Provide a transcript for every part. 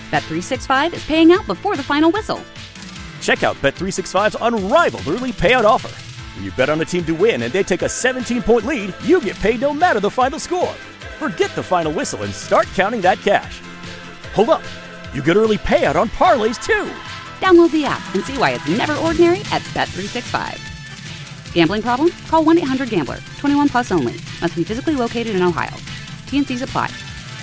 Bet365 is paying out before the final whistle. Check out Bet365's unrivaled early payout offer. When you bet on a team to win and they take a 17-point lead, you get paid no matter the final score. Forget the final whistle and start counting that cash. Hold up. You get early payout on parlays, too. Download the app and see why it's never ordinary at Bet365. Gambling problem? Call 1-800-GAMBLER. 21 plus only. Must be physically located in Ohio. T&Cs apply.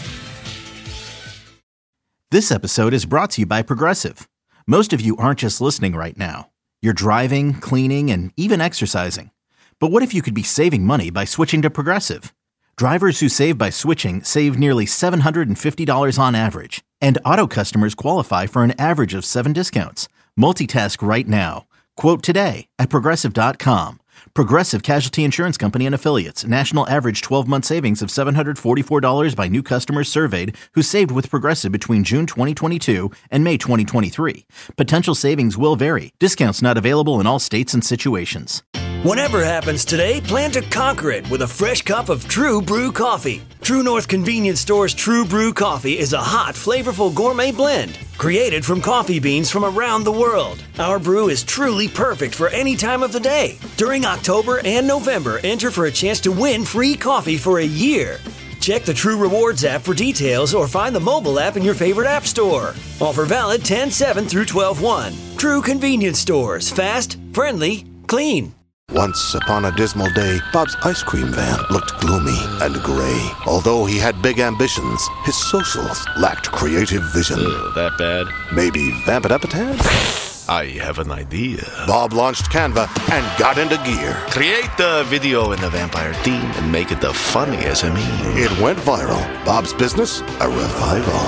This episode is brought to you by Progressive. Most of you aren't just listening right now. You're driving, cleaning, and even exercising. But what if you could be saving money by switching to Progressive? Drivers who save by switching save nearly $750 on average. And auto customers qualify for an average of 7 discounts. Multitask right now. Quote today at Progressive.com. Progressive Casualty Insurance Company and Affiliates. National average 12-month savings of $744 by new customers surveyed who saved with Progressive between June 2022 and May 2023. Potential savings will vary. Discounts not available in all states and situations. Whatever happens today, plan to conquer it with a fresh cup of True Brew coffee. True North Convenience Store's True Brew coffee is a hot, flavorful gourmet blend created from coffee beans from around the world. Our brew is truly perfect for any time of the day. During October and November, enter for a chance to win free coffee for a year. Check the True Rewards app for details or find the mobile app in your favorite app store. Offer valid 10/7 through 12/1. True Convenience Stores. Fast, friendly, clean. Once upon a dismal day, Bob's ice cream van looked gloomy and gray. Although he had big ambitions, his socials lacked creative vision. That bad? Maybe vamp it up a tad? I have an idea. Bob launched Canva and got into gear. Create the video in the vampire theme and make it the funniest SME. It went viral. Bob's business, a revival.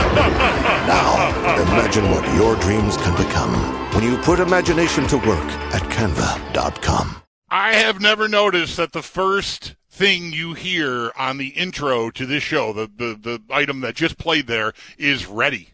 Now, imagine what your dreams can become when you put imagination to work at Canva.com. I have never noticed that the first thing you hear on the intro to this show, the item that just played there, is ready.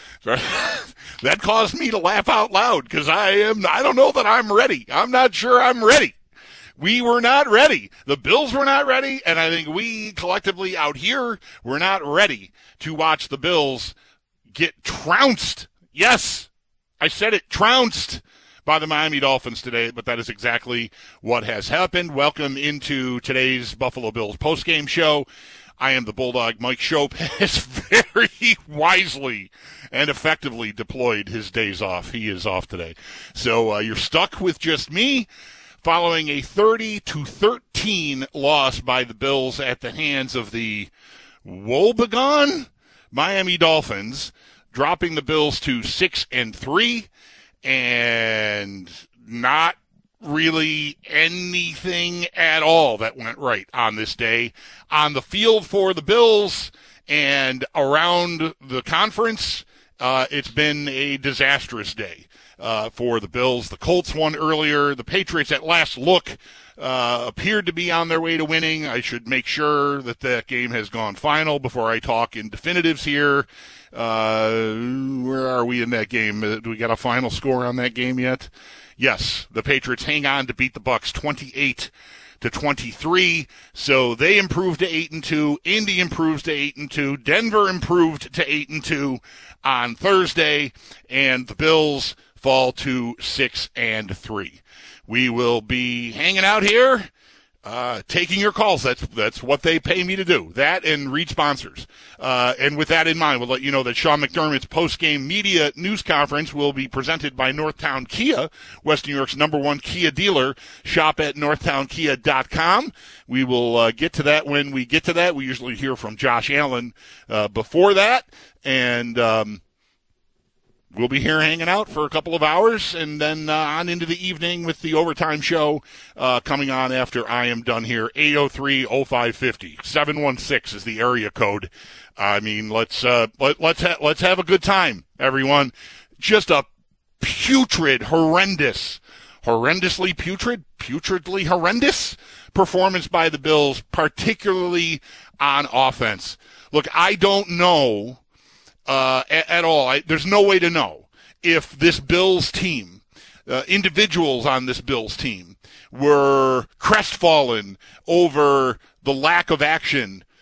That caused me to laugh out loud because I don't know that I'm ready. I'm not sure I'm ready. We were not ready. The Bills were not ready, and I think we collectively out here were not ready to watch the Bills get trounced. Yes, I said it, trounced by the Miami Dolphins today, but that is exactly what has happened. Welcome into today's Buffalo Bills postgame show. I am the Bulldog. Mike Schopp has very wisely and effectively deployed his days off. He is off today. So you're stuck with just me following a 30-13 loss by the Bills at the hands of the woebegone Miami Dolphins, dropping the Bills to 6-3 and not really anything at all that went right on this day. On the field for the Bills and around the conference, it's been a disastrous day for the Bills. The Colts won earlier. The Patriots, at last look, appeared to be on their way to winning. I should make sure that game has gone final before I talk in definitives here. Where are we in that game? Do we got a final score on that game yet? Yes, the Patriots hang on to beat the Bucs 28-23. So they improved to 8-2. Indy improves to 8-2. Denver improved to 8-2 on Thursday, and the Bills fall to 6-3. We will be hanging out here, taking your calls. That's what they pay me to do. That and read sponsors. And with that in mind, we'll let you know that Sean McDermott's post-game media news conference will be presented by Northtown Kia, West New York's #1 Kia dealer. Shop at northtownkia.com. We will get to that when we get to that. We usually hear from Josh Allen before that, and we'll be here hanging out for a couple of hours, and then on into the evening with the overtime show coming on after I am done here. 803-0550. 716 is the area code. I mean, let's have a good time, everyone. Just a putrid, horrendously putrid, putridly horrendous performance by the Bills, particularly on offense. Look, I don't know at all. There's no way to know if this Bills team, individuals on this Bills team, were crestfallen over the lack of action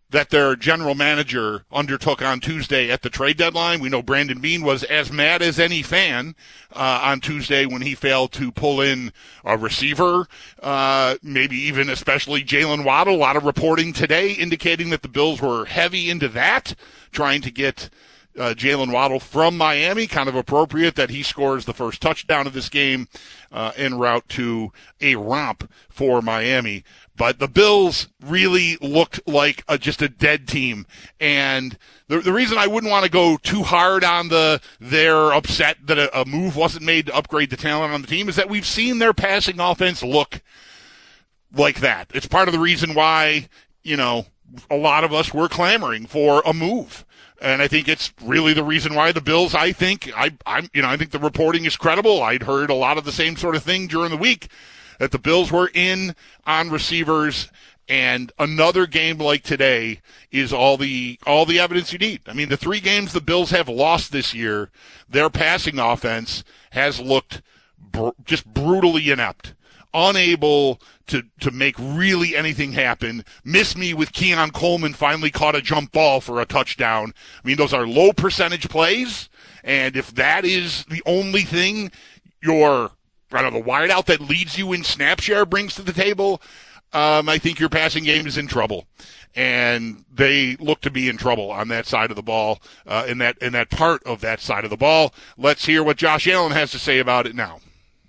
that their general manager undertook on Tuesday at the trade deadline. We know Brandon Beane was as mad as any fan on Tuesday when he failed to pull in a receiver, maybe even especially Jalen Waddle. A lot of reporting today indicating that the Bills were heavy into that, trying to get Jalen Waddle from Miami. Kind of appropriate that he scores the first touchdown of this game en route to a romp for Miami. But the Bills really looked like just a dead team. And the reason I wouldn't want to go too hard on they're upset that a move wasn't made to upgrade the talent on the team is that we've seen their passing offense look like that. It's part of the reason why, a lot of us were clamoring for a move. And I think it's really the reason why the Bills, I think the reporting is credible. I'd heard a lot of the same sort of thing during the week, that the Bills were in on receivers, and another game like today is all the evidence you need. I mean, the 3 games the Bills have lost this year, their passing offense has looked just brutally inept, unable to make really anything happen. Miss me with Keon Coleman finally caught a jump ball for a touchdown. I mean, those are low percentage plays, and if that is the only thing the wideout that leads you in snap share brings to the table, I think your passing game is in trouble. And they look to be in trouble on that side of the ball, in that part of that side of the ball. Let's hear what Josh Allen has to say about it now.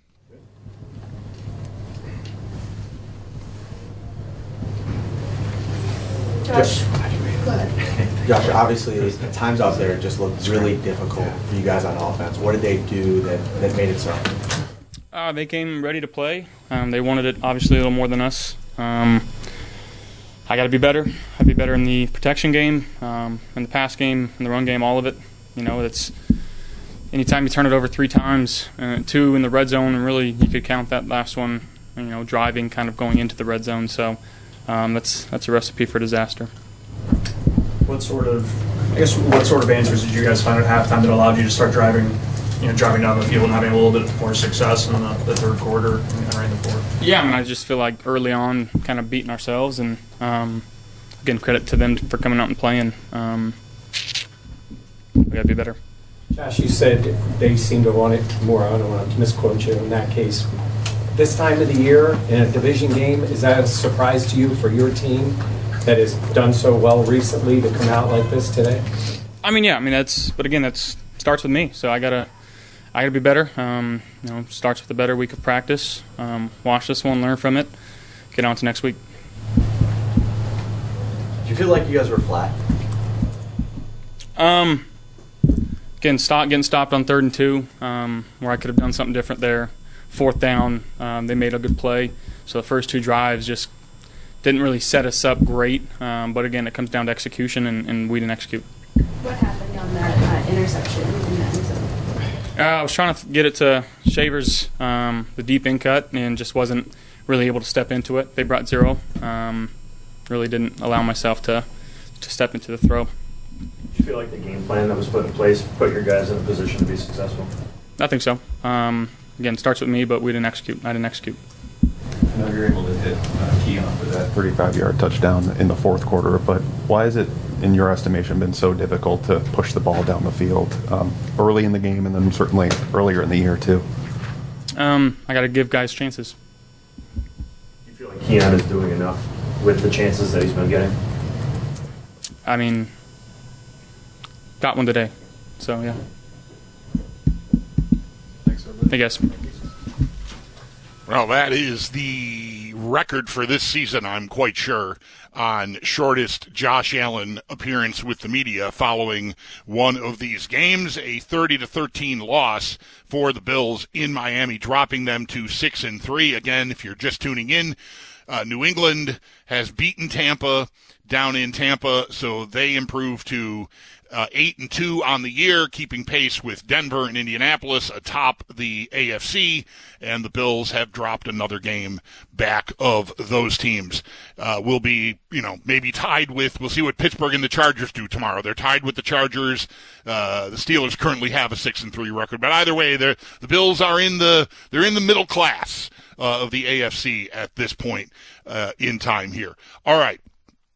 Josh, go ahead. Josh, obviously at times out there it just looked really difficult for you guys on offense. What did they do that made it so? They came ready to play. They wanted it obviously a little more than us. I got to be better. I'd be better in the protection game, in the pass game, in the run game, all of it. It's anytime you turn it over 3 times, 2 in the red zone, and really you could count that last one, driving, kind of going into the red zone. So that's a recipe for disaster. What sort of answers did you guys find at halftime that allowed you to start driving down the field and having a little bit more success in the third quarter and right in the fourth? Yeah, I just feel like early on kind of beating ourselves, and again, credit to them for coming out and playing. We got to be better. Josh, you said they seem to want it more. I don't want to misquote you in that case. This time of the year in a division game, is that a surprise to you for your team that has done so well recently to come out like this today? That starts with me. So I gotta be better. Starts with a better week of practice. Watch this one, learn from it, get on to next week. Did you feel like you guys were flat? Getting stopped on 3rd and 2, where I could have done something different there. 4th down, they made a good play. So the first 2 drives just didn't really set us up great. But again, it comes down to execution, and we didn't execute. What happened on that interception in that end zone? I was trying to get it to Shavers, the deep in cut, and just wasn't really able to step into it. They brought 0. Really didn't allow myself to step into the throw. Do you feel like the game plan that was put in place put your guys in a position to be successful? I think so. Again, it starts with me, but we didn't execute. I didn't execute. I know you're able to hit Keon with that 35-yard touchdown in the fourth quarter, but why has it, in your estimation, been so difficult to push the ball down the field early in the game and then certainly earlier in the year, too? I got to give guys chances. Do you feel like Keon is doing enough with the chances that he's been getting? Got one today, so yeah. Thanks, everybody. Hey, guys. Well, that is the record for this season, I'm quite sure, on shortest Josh Allen appearance with the media following one of these games, a 30-13 loss for the Bills in Miami, dropping them to 6-3. Again, if you're just tuning in, New England has beaten Tampa down in Tampa, so they improved to 8-2 on the year, keeping pace with Denver and Indianapolis atop the AFC, and the Bills have dropped another game back of those teams. Will be, maybe tied with, we'll see what Pittsburgh and the Chargers do tomorrow. They're tied with the Chargers. The Steelers currently have a 6-3 record, but either way, the Bills are they're in the middle class of the AFC at this point in time here. All right.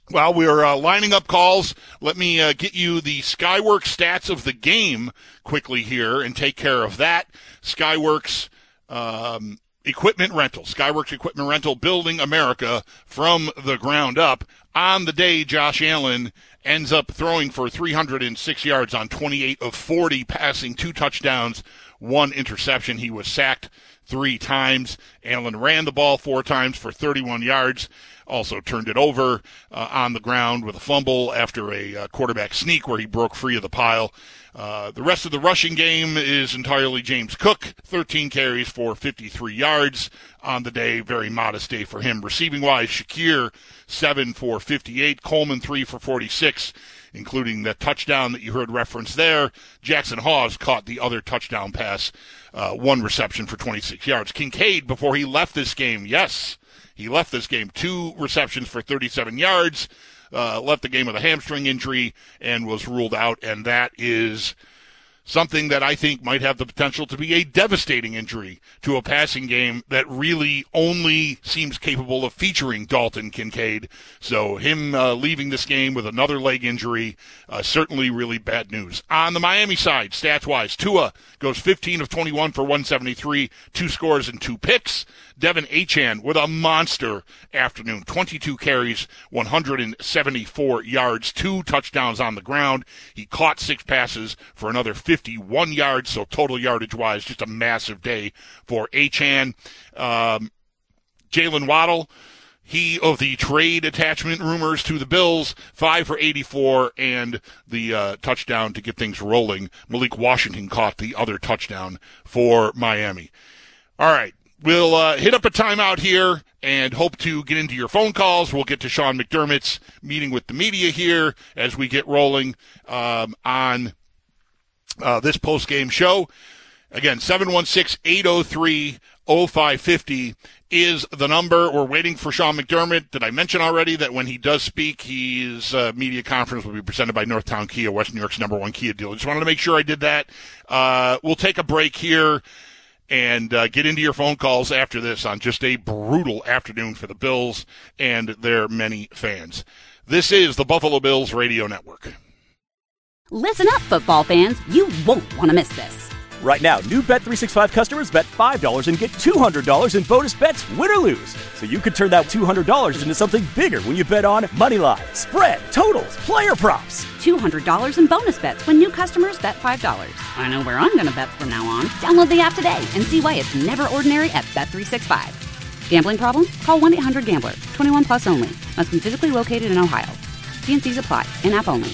Well, we're lining up calls. Let me get you the Skyworks stats of the game quickly here and take care of that. Skyworks equipment rental. Skyworks equipment rental, building America from the ground up. On the day, Josh Allen ends up throwing for 306 yards on 28 of 40, passing 2 touchdowns, 1 interception. He was sacked 3 times. Allen ran the ball 4 times for 31 yards. Also turned it over on the ground with a fumble after a quarterback sneak where he broke free of the pile. The rest of the rushing game is entirely James Cook, 13 carries for 53 yards on the day. Very modest day for him. Receiving-wise, Shakir, 7 for 58. Coleman, 3 for 46, including the touchdown that you heard referenced there. Jackson Hawes caught the other touchdown pass, 1 reception for 26 yards. Kincaid, before he left this game, he left this game, 2 receptions for 37 yards, left the game with a hamstring injury and was ruled out, and that is something that I think might have the potential to be a devastating injury to a passing game that really only seems capable of featuring Dalton Kincaid. So him leaving this game with another leg injury, certainly really bad news. On the Miami side, stats-wise, Tua goes 15 of 21 for 173, 2 scores and 2 picks. Devin Achane with a monster afternoon, 22 carries, 174 yards, 2 touchdowns on the ground. He caught 6 passes for another 51 yards, so total yardage-wise, just a massive day for Achane. Jalen Waddle, he of the trade attachment rumors to the Bills, 5 for 84 and the touchdown to get things rolling. Malik Washington caught the other touchdown for Miami. All right. We'll hit up a timeout here and hope to get into your phone calls. We'll get to Sean McDermott's meeting with the media here as we get rolling on this post-game show. Again, 716-803-0550 is the number. We're waiting for Sean McDermott. Did I mention already that when he does speak, his media conference will be presented by Northtown Kia, West New York's #1 Kia dealer? Just wanted to make sure I did that. We'll take a break here and get into your phone calls after this on just a brutal afternoon for the Bills and their many fans. This is the Buffalo Bills Radio Network. Listen up, football fans. You won't want to miss this. Right now, new Bet365 customers bet $5 and get $200 in bonus bets, win or lose. So you could turn that $200 into something bigger when you bet on moneyline, spread, totals, player props. $200 in bonus bets when new customers bet $5. I know where I'm going to bet from now on. Download the app today and see why it's never ordinary at Bet365. Gambling problem? Call 1-800-GAMBLER. 21 plus only. Must be physically located in Ohio. T&Cs apply. In-app only.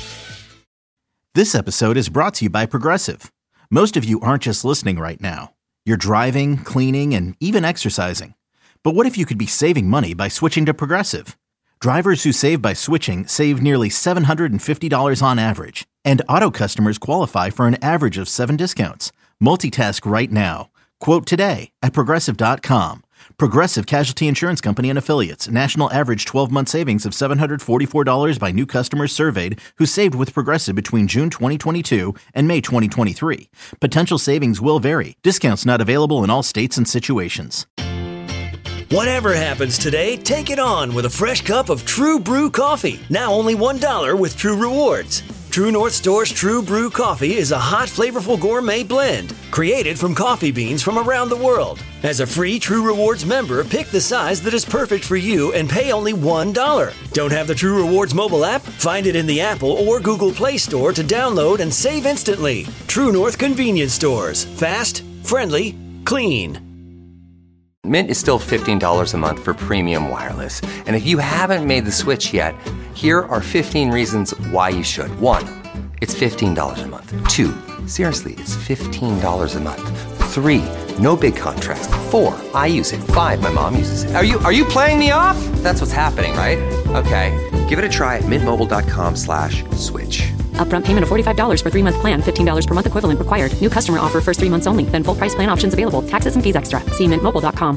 This episode is brought to you by Progressive. Most of you aren't just listening right now. You're driving, cleaning, and even exercising. But what if you could be saving money by switching to Progressive? Drivers who save by switching save nearly $750 on average. And auto customers qualify for an average of 7 discounts. Multitask right now. Quote today at Progressive.com. Progressive Casualty Insurance Company and Affiliates. National average 12-month savings of $744 by new customers surveyed who saved with Progressive between June 2022 and May 2023. Potential savings will vary. Discounts not available in all states and situations. Whatever happens today, take it on with a fresh cup of True Brew coffee. Now only $1 with True Rewards. True North Store's True Brew coffee is a hot, flavorful gourmet blend created from coffee beans from around the world. As a free True Rewards member, pick the size that is perfect for you and pay only $1. Don't have the True Rewards mobile app? Find it in the Apple or Google Play Store to download and save instantly. True North Convenience Stores. Fast, friendly, clean. Mint is still $15 a month for premium wireless. And if you haven't made the switch yet, here are 15 reasons why you should. 1, it's $15 a month. 2, seriously, it's $15 a month. 3, no big contrast. 4, I use it. 5, my mom uses it. Are you playing me off? That's what's happening, right? Okay, give it a try at mintmobile.com/switch. Upfront payment of $45 for 3-month plan, $15 per month equivalent required. New customer offer first 3 months only. Then full price plan options available. Taxes and fees extra. See mintmobile.com.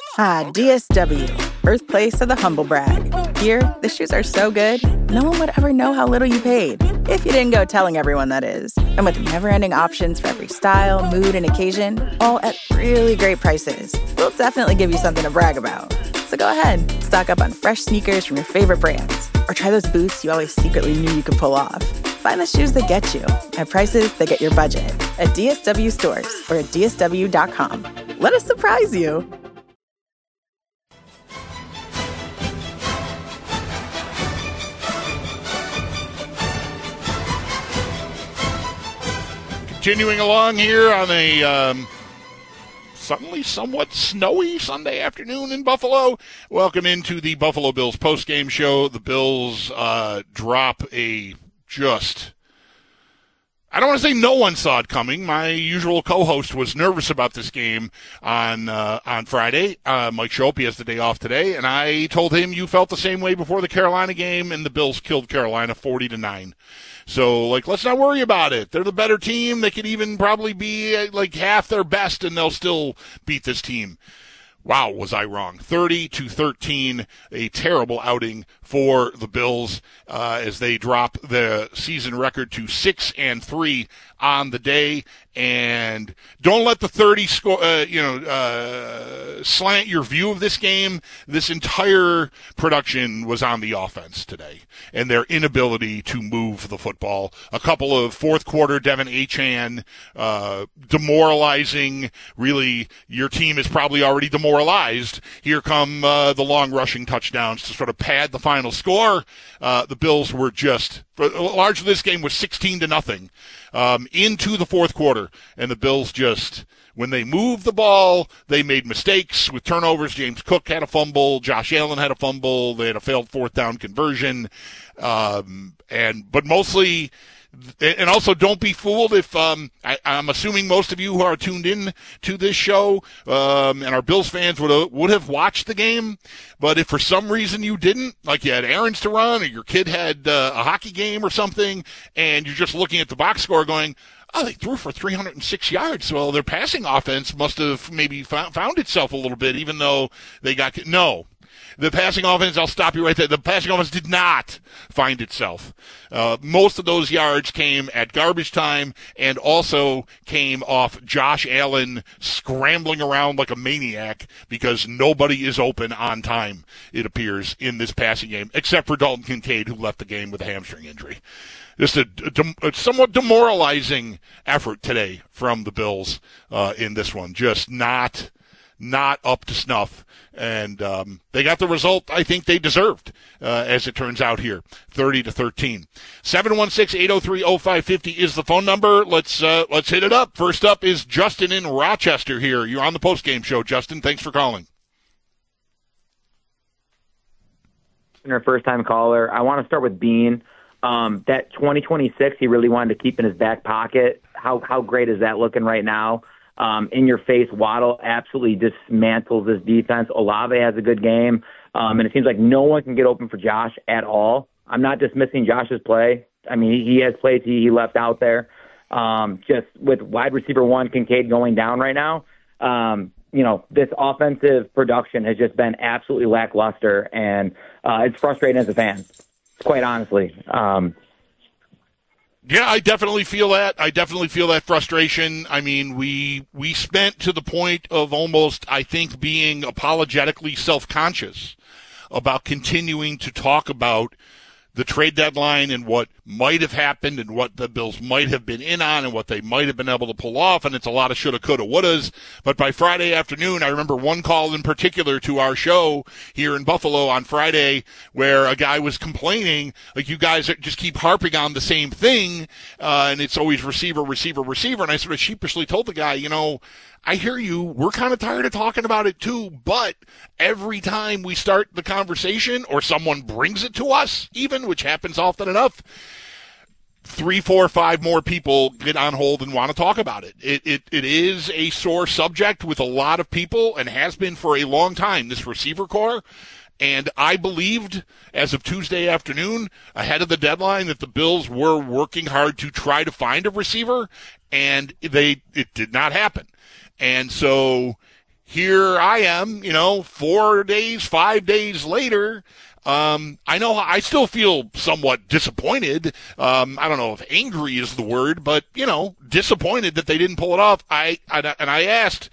DSW, birthplace of the humble brag. Here, the shoes are so good, no one would ever know how little you paid. If you didn't go telling everyone, that is. And with never-ending options for every style, mood, and occasion, all at really great prices, we'll definitely give you something to brag about. So go ahead, stock up on fresh sneakers from your favorite brands. Or try those boots you always secretly knew you could pull off. Find the shoes that get you at prices that get your budget at DSW stores or at DSW.com. Let us surprise you. Continuing along here on a suddenly somewhat snowy Sunday afternoon in Buffalo. Welcome into the Buffalo Bills postgame show. The Bills drop a just... I don't want to say no one saw it coming. My usual co-host was nervous about this game on Friday. Mike Schopp, he has the day off today, and I told him you felt the same way before the Carolina game, and the Bills killed Carolina 40-9. So, let's not worry about it. They're the better team. They could even probably be half their best, and they'll still beat this team. Wow, was I wrong. 30-13, a terrible outing for the Bills as they drop the season record to 6-3 on the day. And don't let the 30 score, slant your view of this game. This entire production was on the offense today and their inability to move the football. A couple of fourth quarter Devin Achane, demoralizing. Really, your team is probably already demoralized. Here come the long rushing touchdowns to sort of pad the final score. The Bills were just, largely this game was 16-0 into the fourth quarter, and the Bills just, when they moved the ball, they made mistakes with turnovers. James Cook had a fumble, Josh Allen had a fumble, they had a failed fourth down conversion, but mostly. And also, don't be fooled if I'm assuming most of you who are tuned in to this show and our Bills fans would have watched the game. But if for some reason you didn't, like you had errands to run or your kid had a hockey game or something, and you're just looking at the box score going, oh, they threw for 306 yards. Well, their passing offense must have maybe found itself a little bit, even though they got – no. The passing offense, I'll stop you right there. The passing offense did not find itself. Most of those yards came at garbage time and also came off Josh Allen scrambling around like a maniac because nobody is open on time, it appears, in this passing game, except for Dalton Kincaid, who left the game with a hamstring injury. Just a somewhat demoralizing effort today from the Bills in this one. Just not up to snuff. And they got the result I think they deserved, as it turns out here, 30-13. 716-803-0550 is the phone number. Let's hit it up. First up is Justin in Rochester here. You're on the postgame show, Justin. Thanks for calling. Our first-time caller. I want to start with Bean. That 2026 he really wanted to keep in his back pocket. How great is that looking right now? In your face, Waddle absolutely dismantles this defense. Olave has a good game, and it seems like no one can get open for Josh at all. I'm not dismissing Josh's play. I mean, he has plays he left out there. Just with wide receiver one, Kincaid going down right now, this offensive production has just been absolutely lackluster, and it's frustrating as a fan, quite honestly. Yeah, I definitely feel that. I definitely feel that frustration. I mean, we spent to the point of almost, I think, being apologetically self-conscious about continuing to talk about the trade deadline and what might have happened and what the Bills might have been in on and what they might have been able to pull off, and it's a lot of shoulda, coulda, wouldas. But by Friday afternoon, I remember one call in particular to our show here in Buffalo on Friday where a guy was complaining, like, you guys just keep harping on the same thing, and it's always receiver, receiver, receiver. And I sort of sheepishly told the guy, I hear you. We're kind of tired of talking about it too, but every time we start the conversation or someone brings it to us, even, which happens often enough, 3, 4, 5 more people get on hold and want to talk about it. It is a sore subject with a lot of people and has been for a long time, this receiver core. And I believed, as of Tuesday afternoon, ahead of the deadline, that the Bills were working hard to try to find a receiver, and it did not happen. And so here I am, 4 days, 5 days later. I know I still feel somewhat disappointed. I don't know if angry is the word, but, disappointed that they didn't pull it off. And I asked,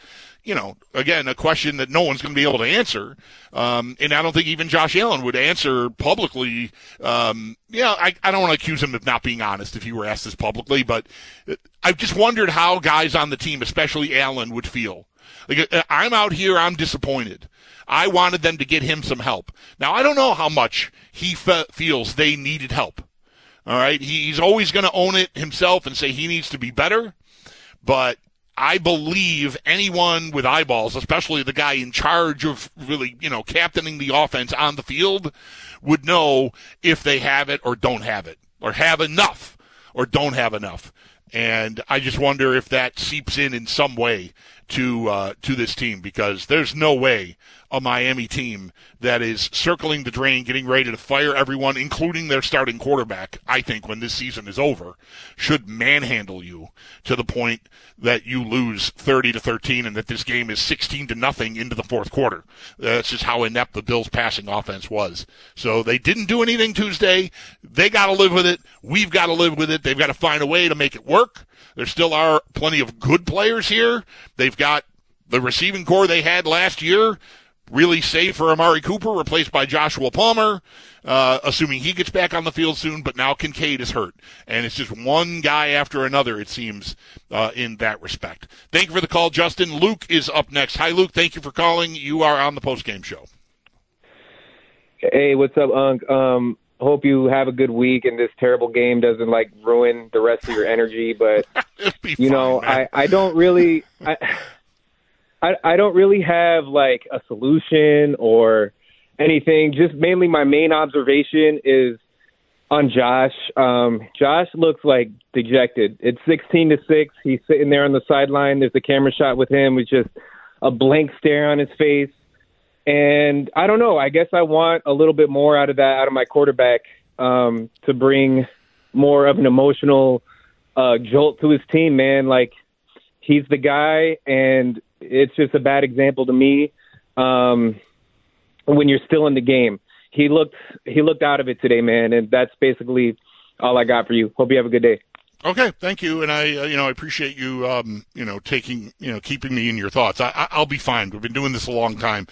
again, a question that no one's going to be able to answer. And I don't think even Josh Allen would answer publicly. I don't want to accuse him of not being honest if he were asked this publicly, but I've just wondered how guys on the team, especially Allen, would feel. Like, I'm out here, I'm disappointed. I wanted them to get him some help. Now, I don't know how much he feels they needed help. All right? He's always going to own it himself and say he needs to be better. But I believe anyone with eyeballs, especially the guy in charge of really, captaining the offense on the field, would know if they have it or don't have it, or have enough or don't have enough. And I just wonder if that seeps in some way to this team, because there's no way a Miami team that is circling the drain, getting ready to fire everyone, including their starting quarterback, I think when this season is over, should manhandle you to the point that you lose 30-13 and that this game is 16-0 into the fourth quarter. That's just how inept the Bills' passing offense was. So they didn't do anything Tuesday. They got to live with it. We've got to live with it. They've got to find a way to make it work. There still are plenty of good players here. They've got the receiving core they had last year, really safe for Amari Cooper, replaced by Joshua Palmer, assuming he gets back on the field soon, but now Kincaid is hurt. And it's just one guy after another, it seems, in that respect. Thank you for the call, Justin. Luke is up next. Hi, Luke. Thank you for calling. You are on the postgame show. Hey, what's up, Unc? Hope you have a good week and this terrible game doesn't ruin the rest of your energy. But I don't really, I don't really have a solution or anything. Just mainly my main observation is on Josh. Josh looks dejected. It's 16-6. He's sitting there on the sideline. There's a camera shot with him with just a blank stare on his face. And I don't know. I guess I want a little bit more out of my quarterback to bring more of an emotional jolt to his team, man. He's the guy, and it's just a bad example to me when you're still in the game. He looked out of it today, man, and that's basically all I got for you. Hope you have a good day. Okay, thank you, and I appreciate you, keeping me in your thoughts. I'll be fine. We've been doing this a long time.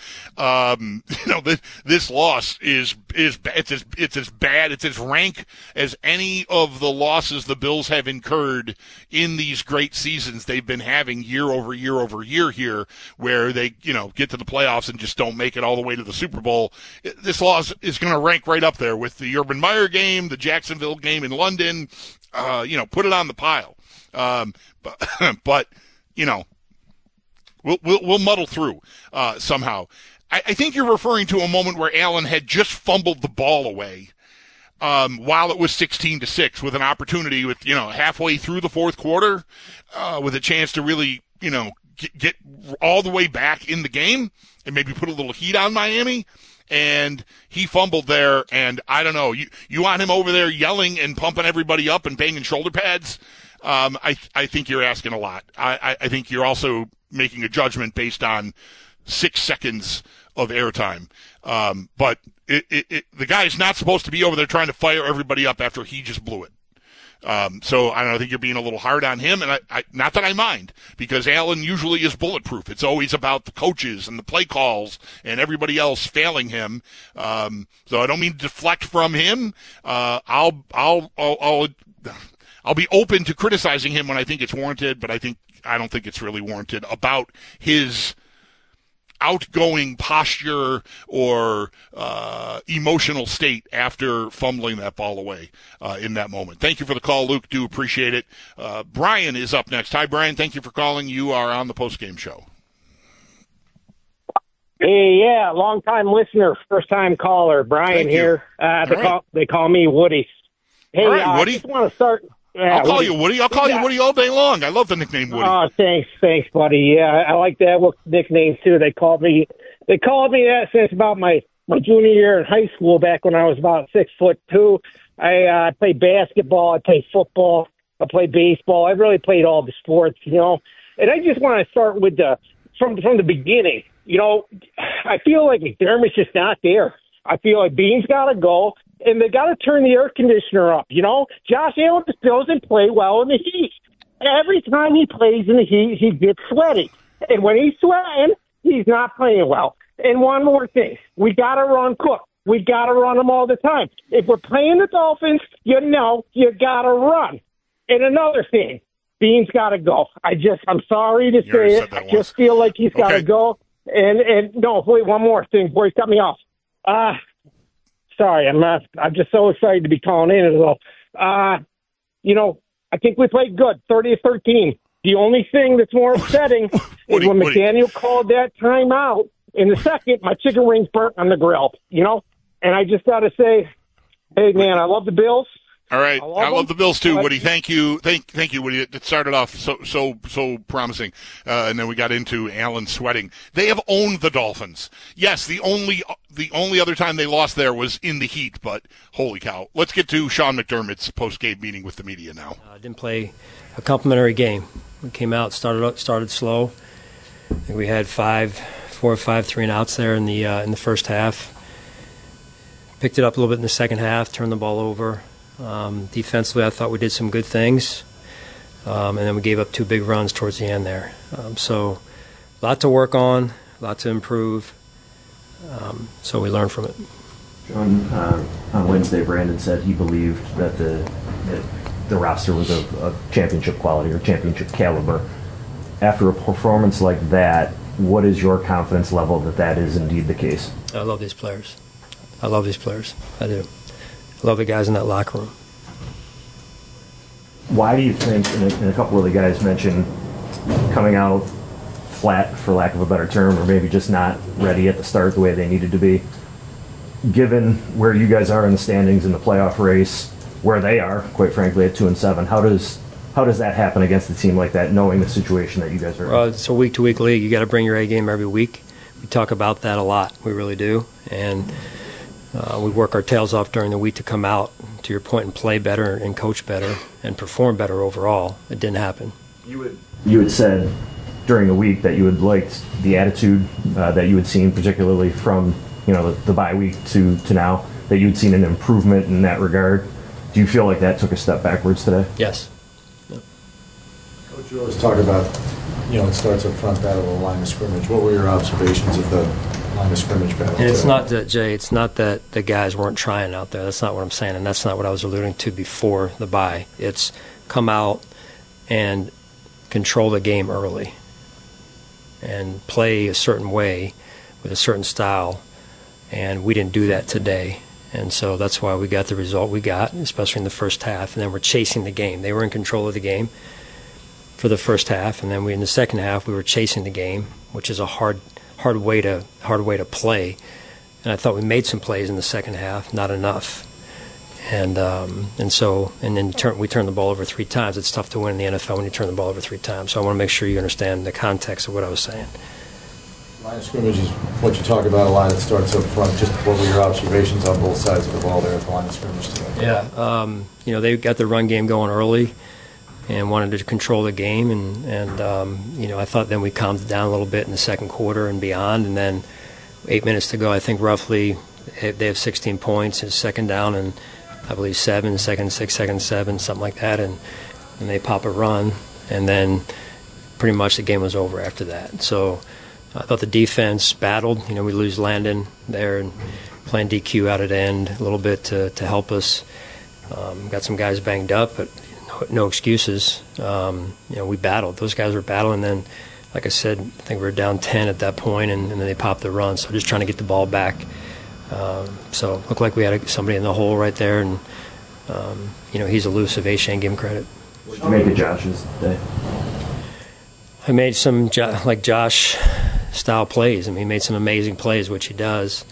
This loss is it's as bad, it's as rank as any of the losses the Bills have incurred in these great seasons they've been having year over year over year here, where they get to the playoffs and just don't make it all the way to the Super Bowl. This loss is going to rank right up there with the Urban Meyer game, the Jacksonville game in London. Put it on the pile. But we'll muddle through, somehow. I think you're referring to a moment where Allen had just fumbled the ball away, while it was 16-6 with an opportunity with, halfway through the fourth quarter, with a chance to really, get all the way back in the game and maybe put a little heat on Miami. And he fumbled there, and I don't know. You want him over there yelling and pumping everybody up and banging shoulder pads? I think you're asking a lot. I think you're also making a judgment based on 6 seconds of airtime. But the guy's not supposed to be over there trying to fire everybody up after he just blew it. So I don't know, I think you're being a little hard on him, and I not that I mind, because Allen usually is bulletproof. It's always about the coaches and the play calls and everybody else failing him. So I don't mean to deflect from him. I'll be open to criticizing him when I think it's warranted, but I don't think it's really warranted about his outgoing posture or emotional state after fumbling that ball away in that moment. Thank you for the call, Luke. Do appreciate it. Brian is up next. Hi, Brian. Thank you for calling. You are on the postgame show. Hey, yeah, long-time listener, first-time caller. Brian here. They call me Woody. Hey, all right, Woody. I just want to start. I'll call you Woody. I'll call you Woody all day long. I love the nickname Woody. Oh, thanks, buddy. Yeah, I like that nickname too. They called me that since about my junior year in high school, back when I was about 6'2". I played basketball, I played football, I played baseball. I really played all the sports, And I just want to start with from the beginning. I feel like McDermott's just not there. I feel like Bean's got to go. And they got to turn the air conditioner up, Josh Allen just doesn't play well in the heat. Every time he plays in the heat, he gets sweaty. And when he's sweating, he's not playing well. And one more thing, we got to run Cook. We got to run him all the time. If we're playing the Dolphins, you got to run. And another thing, Bean's got to go. I'm sorry to say it. I just feel like he's got to go. And no, wait, one more thing before he cut me off. Sorry, I'm just so excited to be calling in as well. I think we played good, 30-13. The only thing that's more upsetting is when McDaniel called that timeout in the second, my chicken wings burnt on the grill, And I just got to say, hey, man, I love the Bills. All right, I love the Bills too, Woody. Thank you, Woody. It started off so promising, and then we got into Allen sweating. They have owned the Dolphins. Yes, the only other time they lost there was in the heat, but holy cow! Let's get to Sean McDermott's post-game meeting with the media now. Didn't play a complimentary game. We came out, started slow. I think we had 4 or 5 3-and-outs there in the first half. Picked it up a little bit in the second half, turned the ball over. Defensively, I thought we did some good things, and then we gave up 2 big runs towards the end there. So a lot to work on, a lot to improve, so we learned from it. John, on Wednesday, Brandon said he believed that the roster was of championship quality or championship caliber. After a performance like that, what is your confidence level that is indeed the case? I love these players. I do. I love the guys in that locker room. Why do you think, and a couple of the guys mentioned coming out flat, for lack of a better term, or maybe just not ready at the start the way they needed to be, given where you guys are in the standings in the playoff race, where they are, quite frankly, at 2-7, how does that happen against a team like that, knowing the situation that you guys are in? Well, it's a week-to-week league. You got to bring your A game every week. We talk about that a lot. We really do. And we work our tails off during the week to come out, to your point, and play better and coach better and perform better overall. It didn't happen. You had said during the week that you had liked the attitude that you had seen, particularly from the bye week to now, that you had seen an improvement in that regard. Do you feel like that took a step backwards today? Yes. Coach, you always talk about, it starts up front, battle of the line of scrimmage. What were your observations of the line of scrimmage battle? And it's not that, Jay, it's not that the guys weren't trying out there. That's not what I'm saying, and that's not what I was alluding to before the bye. It's come out and control the game early and play a certain way with a certain style, and we didn't do that today. And so that's why we got the result we got, especially in the first half. And then we're chasing the game. They were in control of the game for the first half, and then in the second half we were chasing the game, which is a hard way to play. And I thought we made some plays in the second half, not enough. And then we turned the ball over 3 times. It's tough to win in the NFL when you turn the ball over 3 times. So I want to make sure you understand the context of what I was saying. Line of scrimmage is what you talk about a lot. It starts up front. Just what were your observations on both sides of the ball there at the line of scrimmage today? Yeah, they got the run game going early and wanted to control the game, and I thought then we calmed it down a little bit in the second quarter and beyond, and then 8 minutes to go, I think roughly they have 16 points. It's second down and I believe 7, second 6, second 7, something like that, and they pop a run, and then pretty much the game was over after that. So I thought the defense battled. We lose Landon there and playing DQ out at end a little bit to help us. Got some guys banged up, but no excuses. We battled. Those guys were battling. And then, like I said, I think we were down 10 at that point, and then they popped the run. So just trying to get the ball back. So it looked like we had somebody in the hole right there, and he's elusive. A-Shane, give him credit. What did you make of Josh's day? I made some Josh-style plays. He made some amazing plays, which he does.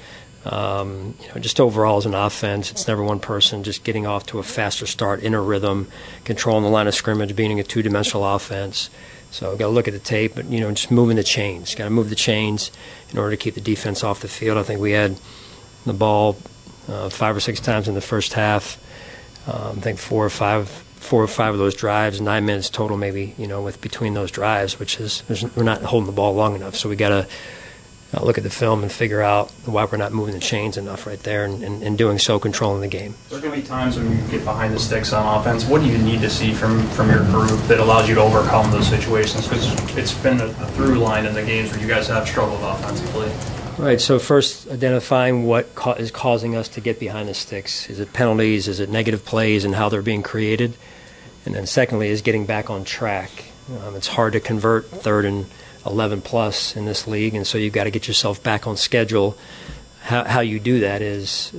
Just overall as an offense, it's never one person. Just getting off to a faster start, in a rhythm, controlling the line of scrimmage, being a 2-dimensional offense. So got to look at the tape, but just moving the chains. Got to move the chains in order to keep the defense off the field. I think we had the ball 5 or 6 times in the first half. I think 4 or 5 of those drives, 9 minutes total, maybe, with between those drives, which is we're not holding the ball long enough. So we got to look at the film and figure out why we're not moving the chains enough right there, and doing so controlling the game. There are going to be times when you get behind the sticks on offense. What do you need to see from your group that allows you to overcome those situations? Because it's been a through line in the games where you guys have struggled offensively. Right, so first identifying what is causing us to get behind the sticks. Is it penalties? Is it negative plays and how they're being created? And then secondly is getting back on track. It's hard to convert 3rd and 11 plus in this league, and so you've got to get yourself back on schedule. How you do that is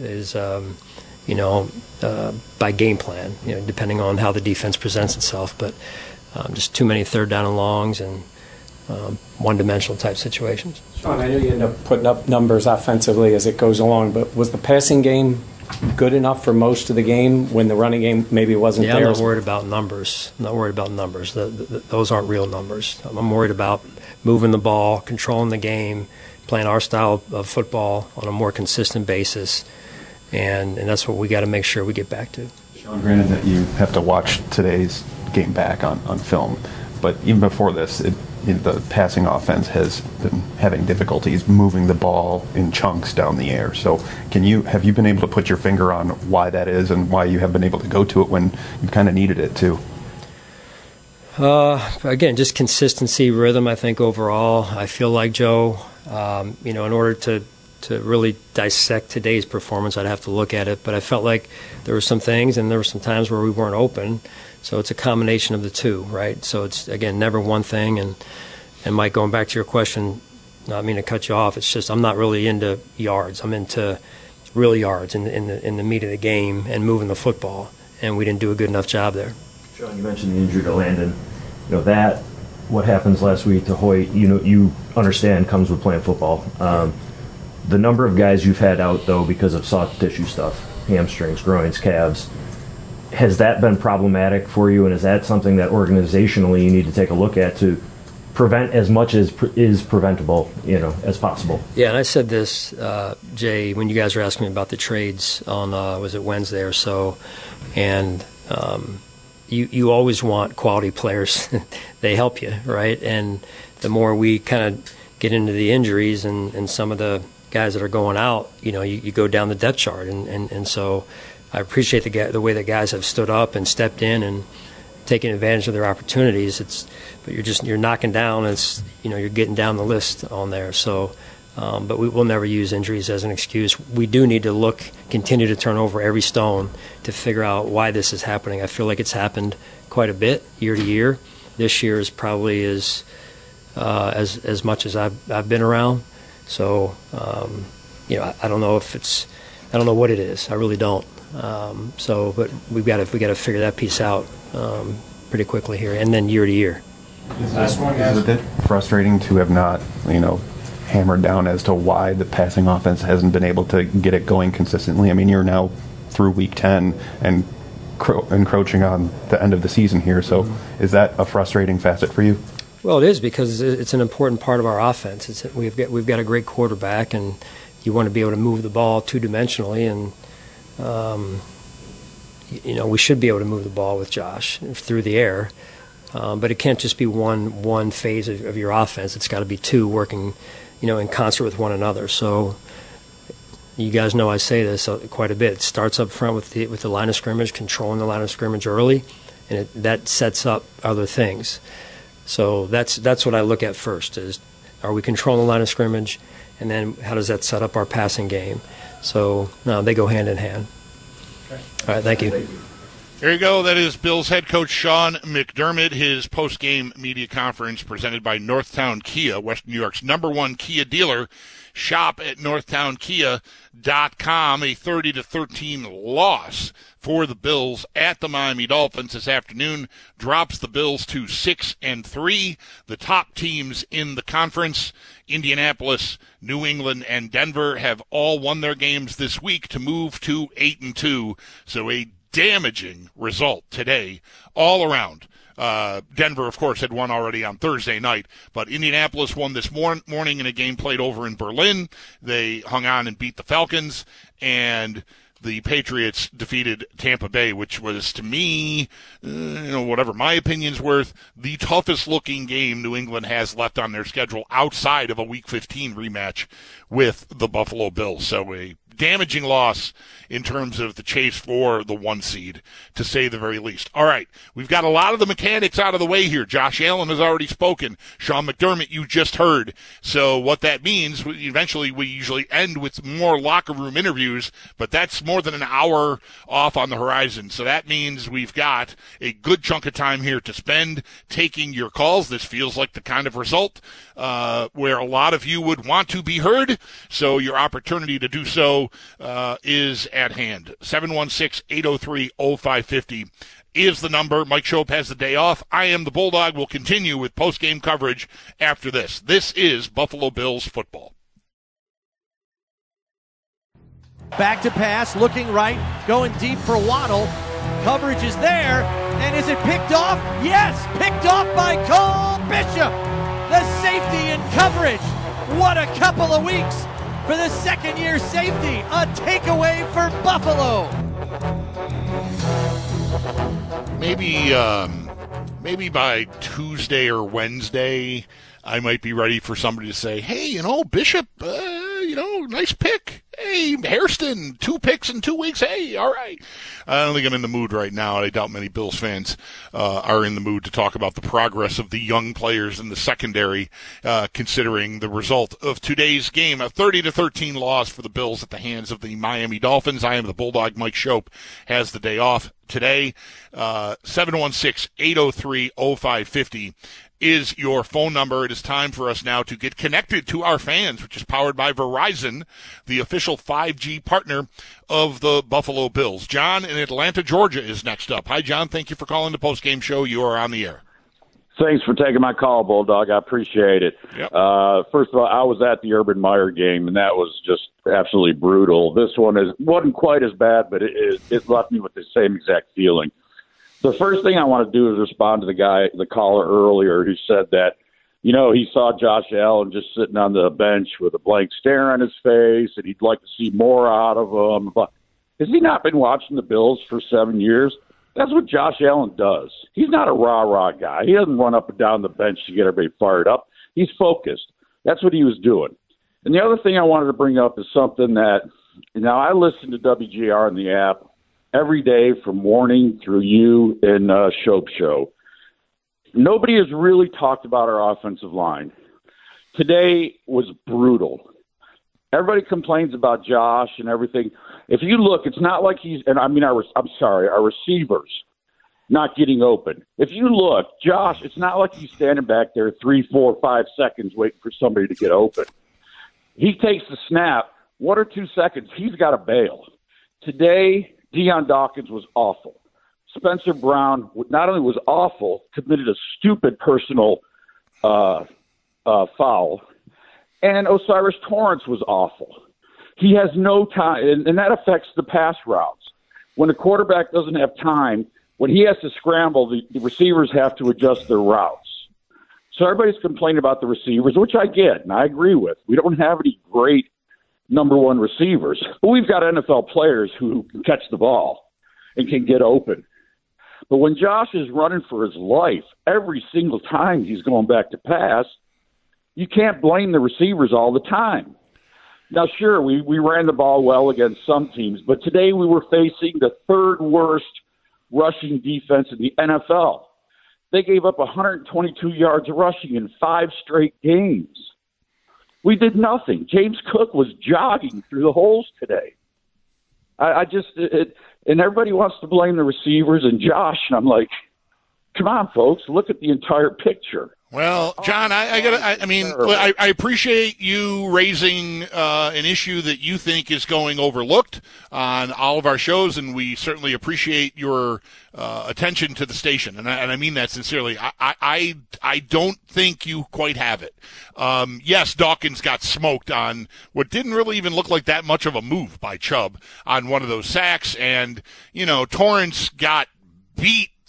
by game plan, depending on how the defense presents itself. But just too many 3rd down and longs and one-dimensional type situations. Sean, I know you end up putting up numbers offensively as it goes along, but was the passing game good enough for most of the game when the running game maybe wasn't there? I'm not worried about numbers. Those aren't real numbers. I'm worried about moving the ball, controlling the game, playing our style of football on a more consistent basis, and that's what we got to make sure we get back to. Sean, granted that you have to watch today's game back on film, but even before this, the passing offense has been having difficulties moving the ball in chunks down the air. So have you been able to put your finger on why that is and why you have been able to go to it when you kind of needed it too? Again, just consistency, rhythm, I think overall. I feel like, Joe, in order to really dissect today's performance, I'd have to look at it. But I felt like there were some things and there were some times where we weren't open. So it's a combination of the two, right? So it's, again, never one thing. And Mike, going back to your question, not mean to cut you off, it's just I'm not really into yards. I'm into real yards in the meat of the game and moving the football. And we didn't do a good enough job there. Sean, you mentioned the injury to Landon. That what happens last week to Hoyt, you understand comes with playing football. The number of guys you've had out, though, because of soft tissue stuff, hamstrings, groins, calves, has that been problematic for you, and is that something that organizationally you need to take a look at to prevent as much as is preventable, as possible? Yeah, and I said this, Jay, when you guys were asking me about the trades on, was it Wednesday or so, and you always want quality players. They help you, right? And the more we kind of get into the injuries and some of the guys that are going out, you go down the depth chart, and so I appreciate the way that guys have stood up and stepped in and taken advantage of their opportunities. But you're knocking down. You're getting down the list on there. So, but we will never use injuries as an excuse. We do need to continue to turn over every stone to figure out why this is happening. I feel like it's happened quite a bit year to year. This year is probably as much as I've been around. So, I don't know I don't know what it is. I really don't. But we got to figure that piece out pretty quickly here, and then year to year. Is it a bit frustrating to have not, hammered down as to why the passing offense hasn't been able to get it going consistently? I mean, you're now through week 10 and encroaching on the end of the season here. So, is that a frustrating facet for you? Well, it is, because it's an important part of our offense. We've got a great quarterback, and you want to be able to move the ball two-dimensionally, and we should be able to move the ball with Josh through the air, but it can't just be one phase of your offense. It's got to be two working, in concert with one another. So you guys know I say this quite a bit. It starts up front with the line of scrimmage, controlling the line of scrimmage early, and that sets up other things. So that's what I look at first: is are we controlling the line of scrimmage, and then how does that set up our passing game? So they go hand in hand. Okay. All right, thank you. There you go. That is Bills head coach Sean McDermott. His post-game media conference presented by Northtown Kia, West New York's #1 Kia dealer. Shop at northtownkia.com. A 30-13 loss for the Bills at the Miami Dolphins this afternoon drops the Bills to 6-3. The top teams in the conference, Indianapolis, New England, and Denver, have all won their games this week to move to 8-2. So a damaging result today all around. Denver, of course, had won already on Thursday night, but Indianapolis won this morning in a game played over in Berlin. They hung on and beat the Falcons, and the Patriots defeated Tampa Bay, which was, to me, whatever my opinion's worth, the toughest-looking game New England has left on their schedule outside of a Week 15 rematch with the Buffalo Bills. So a damaging loss in terms of the chase for the 1 seed, to say the very least. All right, we've got a lot of the mechanics out of the way here. Josh Allen has already spoken. Sean McDermott, you just heard. So what that means, eventually we usually end with more locker room interviews, but that's more than an hour off on the horizon. So that means we've got a good chunk of time here to spend taking your calls. This feels like the kind of result where a lot of you would want to be heard, so your opportunity to do so is at hand. 716-803-0550 is the number. Mike Schopp has the day off. I am the Bulldog. We'll continue with post-game coverage after this. This is Buffalo Bills football. Back to pass, looking right, going deep for Waddle. Coverage is there, and is it picked off? Yes, picked off by Cole Bishop. The safety in coverage. What a couple of weeks for the second-year safety. A takeaway for Buffalo. Maybe by Tuesday or Wednesday, I might be ready for somebody to say, hey, Bishop, nice pick. Hey, Hairston, 2 picks in 2 weeks. Hey, all right. I don't think I'm in the mood right now. I doubt many Bills fans are in the mood to talk about the progress of the young players in the secondary, considering the result of today's game. A 30-13 loss for the Bills at the hands of the Miami Dolphins. I am the Bulldog. Mike Schopp has the day off today. 716-803-0550 is your phone number. It is time for us now to get connected to our fans, which is powered by Verizon, the official 5G partner of the Buffalo Bills. John in Atlanta, Georgia is next up. Hi, John. Thank you for calling the postgame show. You are on the air. Thanks for taking my call, Bulldog. I appreciate it. Yep. First of all, I was at the Urban Meyer game, and that was just absolutely brutal. This one wasn't quite as bad, but it left me with the same exact feeling. The first thing I want to do is respond to the caller earlier who said that, he saw Josh Allen just sitting on the bench with a blank stare on his face, and he'd like to see more out of him. But has he not been watching the Bills for 7 years? That's what Josh Allen does. He's not a rah-rah guy. He doesn't run up and down the bench to get everybody fired up. He's focused. That's what he was doing. And the other thing I wanted to bring up is something that, I listen to WGR on the app every day from morning through you and Schopp Show. Nobody has really talked about our offensive line. Today was brutal. Everybody complains about Josh and everything. If you look, it's not like our receivers not getting open. If you look, Josh, it's not like he's standing back there 3, 4, 5 seconds waiting for somebody to get open. He takes the snap, 1 or 2 seconds, he's got to bail. Today, Deion Dawkins was awful. Spencer Brown not only was awful, committed a stupid personal foul, and Osiris Torrance was awful. He has no time, and that affects the pass routes. When a quarterback doesn't have time, when he has to scramble, the receivers have to adjust their routes. So everybody's complaining about the receivers, which I get and I agree with. We don't have any great number one receivers, but we've got NFL players who can catch the ball and can get open. But when Josh is running for his life every single time he's going back to pass, you can't blame the receivers all the time. Now, sure, we ran the ball well against some teams, but today we were facing the third worst rushing defense in the NFL. They gave up 122 yards of rushing in 5 straight games. We did nothing. James Cook was jogging through the holes today. And everybody wants to blame the receivers and Josh, and I'm like, come on, folks, look at the entire picture. Well, John, I appreciate you raising an issue that you think is going overlooked on all of our shows, and we certainly appreciate your attention to the station, and I mean that sincerely. I don't think you quite have it. Yes, Dawkins got smoked on what didn't really even look like that much of a move by Chubb on one of those sacks, and Torrance got beat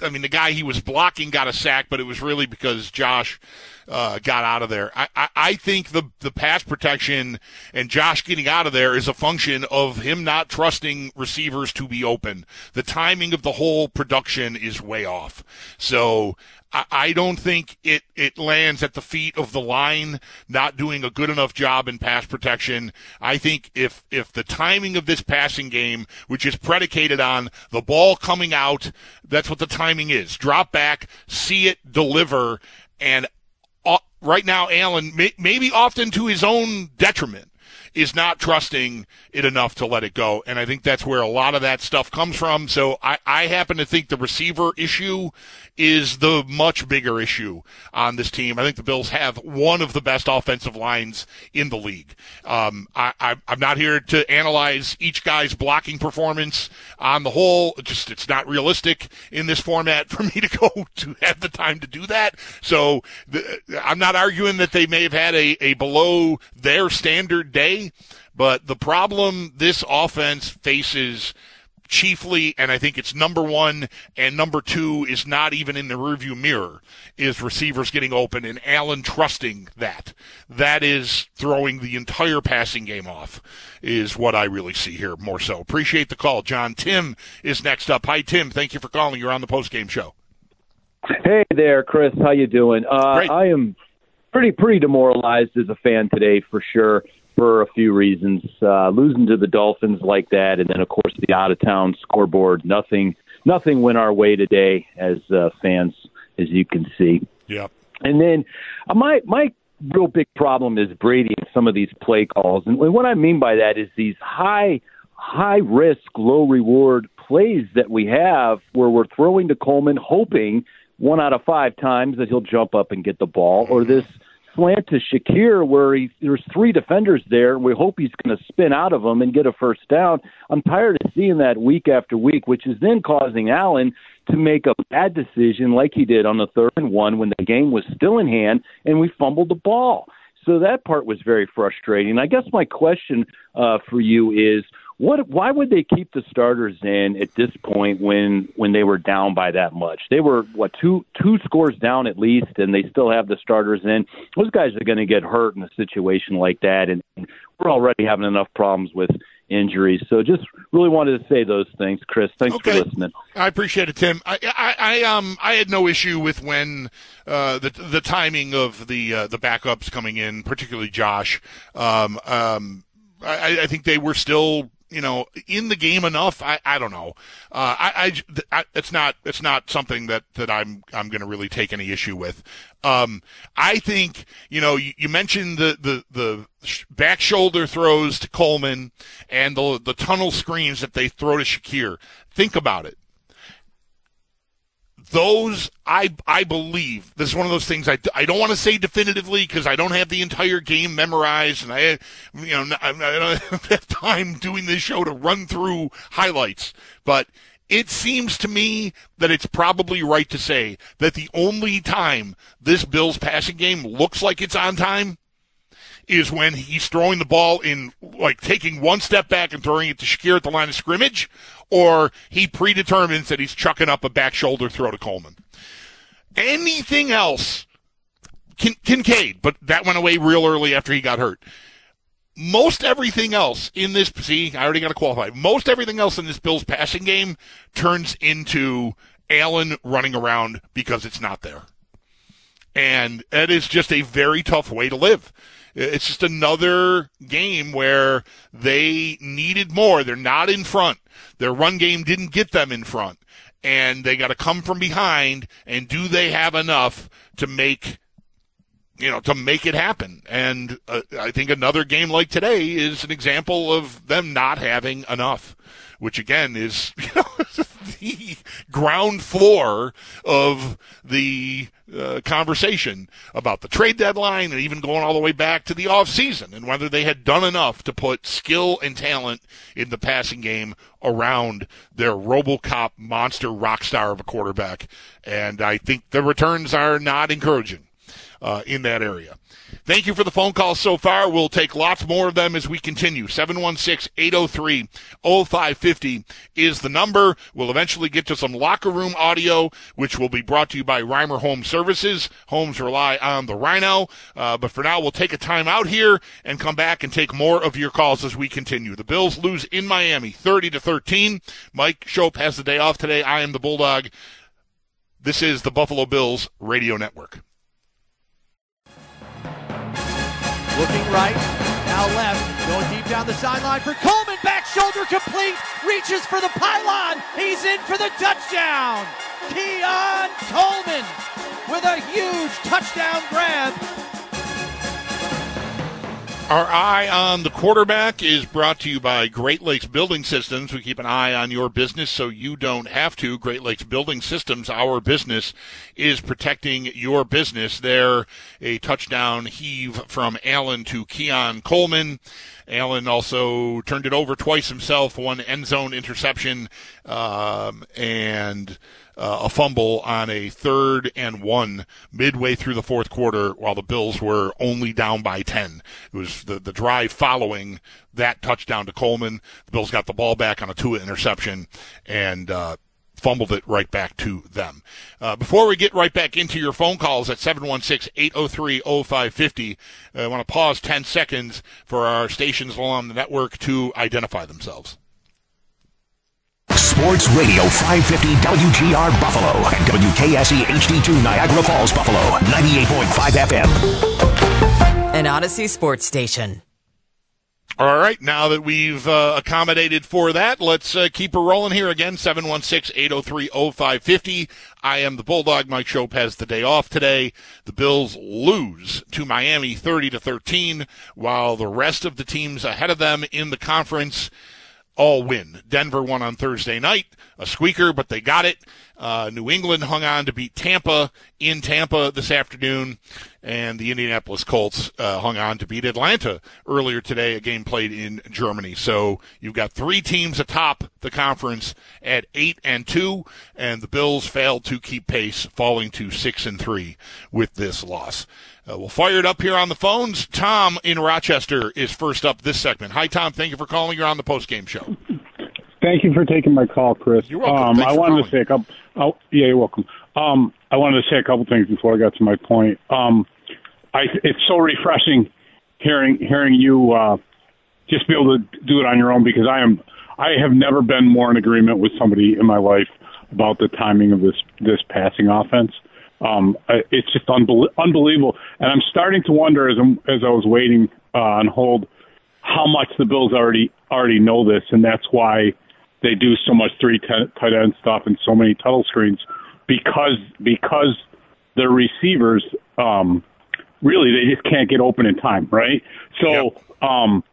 the guy he was blocking got a sack, but it was really because Josh got out of there. I think the pass protection and Josh getting out of there is a function of him not trusting receivers to be open. The timing of the whole production is way off. So I don't think it lands at the feet of the line not doing a good enough job in pass protection. I think if the timing of this passing game, which is predicated on the ball coming out, that's what the timing is. Drop back, see it, deliver, and right now Allen, maybe often to his own detriment, is not trusting it enough to let it go. And I think that's where a lot of that stuff comes from. So I happen to think the receiver issue is the much bigger issue on this team. I think the Bills have one of the best offensive lines in the league. I'm not here to analyze each guy's blocking performance on the whole. It's not realistic in this format for me to go to have the time to do that. So I'm not arguing that they may have had a below their standard day, but the problem this offense faces chiefly, and I think it's number one and number two is not even in the rearview mirror, is receivers getting open and Allen trusting that. That is throwing the entire passing game off, is what I really see here more so. Appreciate the call, John. Tim is next up. Hi, Tim. Thank you for calling. You're on the postgame show. Hey there, Chris. How you doing? I am pretty demoralized as a fan today, for sure, for a few reasons. Losing to the Dolphins like that, and then, of course, the out-of-town scoreboard. Nothing went our way today as fans, as you can see. Yeah. And then my real big problem is Brady and some of these play calls. And what I mean by that is these high-risk, low-reward plays that we have where we're throwing to Coleman hoping 1 out of 5 times that he'll jump up and get the ball, or this slant to Shakir where there's 3 defenders there, and we hope he's going to spin out of them and get a first down. I'm tired of seeing that week after week, which is then causing Allen to make a bad decision like he did on the 3rd and 1 when the game was still in hand and we fumbled the ball. So that part was very frustrating. I guess my question for you is, why would they keep the starters in at this point when they were down by that much? They were, two scores down at least, and they still have the starters in. Those guys are going to get hurt in a situation like that, and we're already having enough problems with injuries. So just really wanted to say those things, Chris. Thanks for listening. I appreciate it, Tim. I had no issue with when the timing of the backups coming in, particularly Josh. I think they were still, in the game enough. I don't know. It's not something that I'm going to really take any issue with. I think, you mentioned the back shoulder throws to Coleman and the tunnel screens that they throw to Shakir. Think about it. Those, I believe, this is one of those things I don't want to say definitively because I don't have the entire game memorized, and I don't have time doing this show to run through highlights. But it seems to me that it's probably right to say that the only time this Bills passing game looks like it's on time is when he's throwing the ball in, taking one step back and throwing it to Shakir at the line of scrimmage, or he predetermines that he's chucking up a back shoulder throw to Coleman. Anything else, Kincaid, but that went away real early after he got hurt. Most everything else in this, I already got to qualify. Most everything else in this Bills passing game turns into Allen running around because it's not there. And that is just a very tough way to live. It's just another game where they needed more. They're not in front. Their run game didn't get them in front. And they got to come from behind, and do they have enough to make it happen? And I think another game like today is an example of them not having enough, which again is the ground floor of the conversation about the trade deadline and even going all the way back to the offseason and whether they had done enough to put skill and talent in the passing game around their RoboCop monster rock star of a quarterback. And I think the returns are not encouraging. in that area. Thank you for the phone calls so far. We'll take lots more of them as we continue. 716-803-0550 is the number. We'll eventually get to some locker room audio, which will be brought to you by Reimer Home Services. Homes rely on the Rhino. But for now, we'll take a time out here and come back and take more of your calls as we continue. The Bills lose in Miami 30-13. Mike Schopp has the day off today. I am the Bulldog. This is the Buffalo Bills Radio Network. Looking right, now left, going deep down the sideline for Coleman, back shoulder complete, reaches for the pylon, he's in for the touchdown! Keon Coleman with a huge touchdown grab. Our eye on the quarterback is brought to you by Great Lakes Building Systems. We keep an eye on your business so you don't have to. Great Lakes Building Systems, our business, is protecting your business. There, a touchdown heave from Allen to Keon Coleman. Allen also turned it over twice himself, one end zone interception, and a fumble on a 3rd and 1 midway through the fourth quarter while the Bills were only down by 10. It was the drive following that touchdown to Coleman. The Bills got the ball back on a Tua interception and fumbled it right back to them. Before we get right back into your phone calls at 716-803-0550, I want to pause 10 seconds for our stations along the network to identify themselves. Sports Radio 550 WGR Buffalo and WKSE HD2 Niagara Falls, Buffalo, 98.5 FM. An Odyssey sports station. All right, now that we've accommodated for that, let's keep her rolling here again, 716-803-0550. I am the Bulldog. Mike Schopp has the day off today. The Bills lose to Miami 30-13, while the rest of the teams ahead of them in the conference all win. Denver won on Thursday night, a squeaker, but they got it. New England hung on to beat Tampa in Tampa this afternoon, and the Indianapolis Colts hung on to beat Atlanta earlier today, a game played in Germany. So you've got 3 teams atop the conference at 8-2, and the Bills failed to keep pace, falling to 6-3 with this loss. We'll fire it up here on the phones. Tom in Rochester is first up this segment. Hi, Tom. Thank you for calling. You're on the postgame show. Thank you for taking my call, Chris. You're welcome. I wanted to say a couple. You're welcome. I wanted to say a couple things before I got to my point. It's so refreshing hearing you just be able to do it on your own, because I have never been more in agreement with somebody in my life about the timing of this passing offense. It's just unbelievable, and I'm starting to wonder as I was waiting on hold how much the Bills already know this, and that's why they do so much 3 tight end stuff and so many tunnel screens, because their receivers really they just can't get open in time, right? So I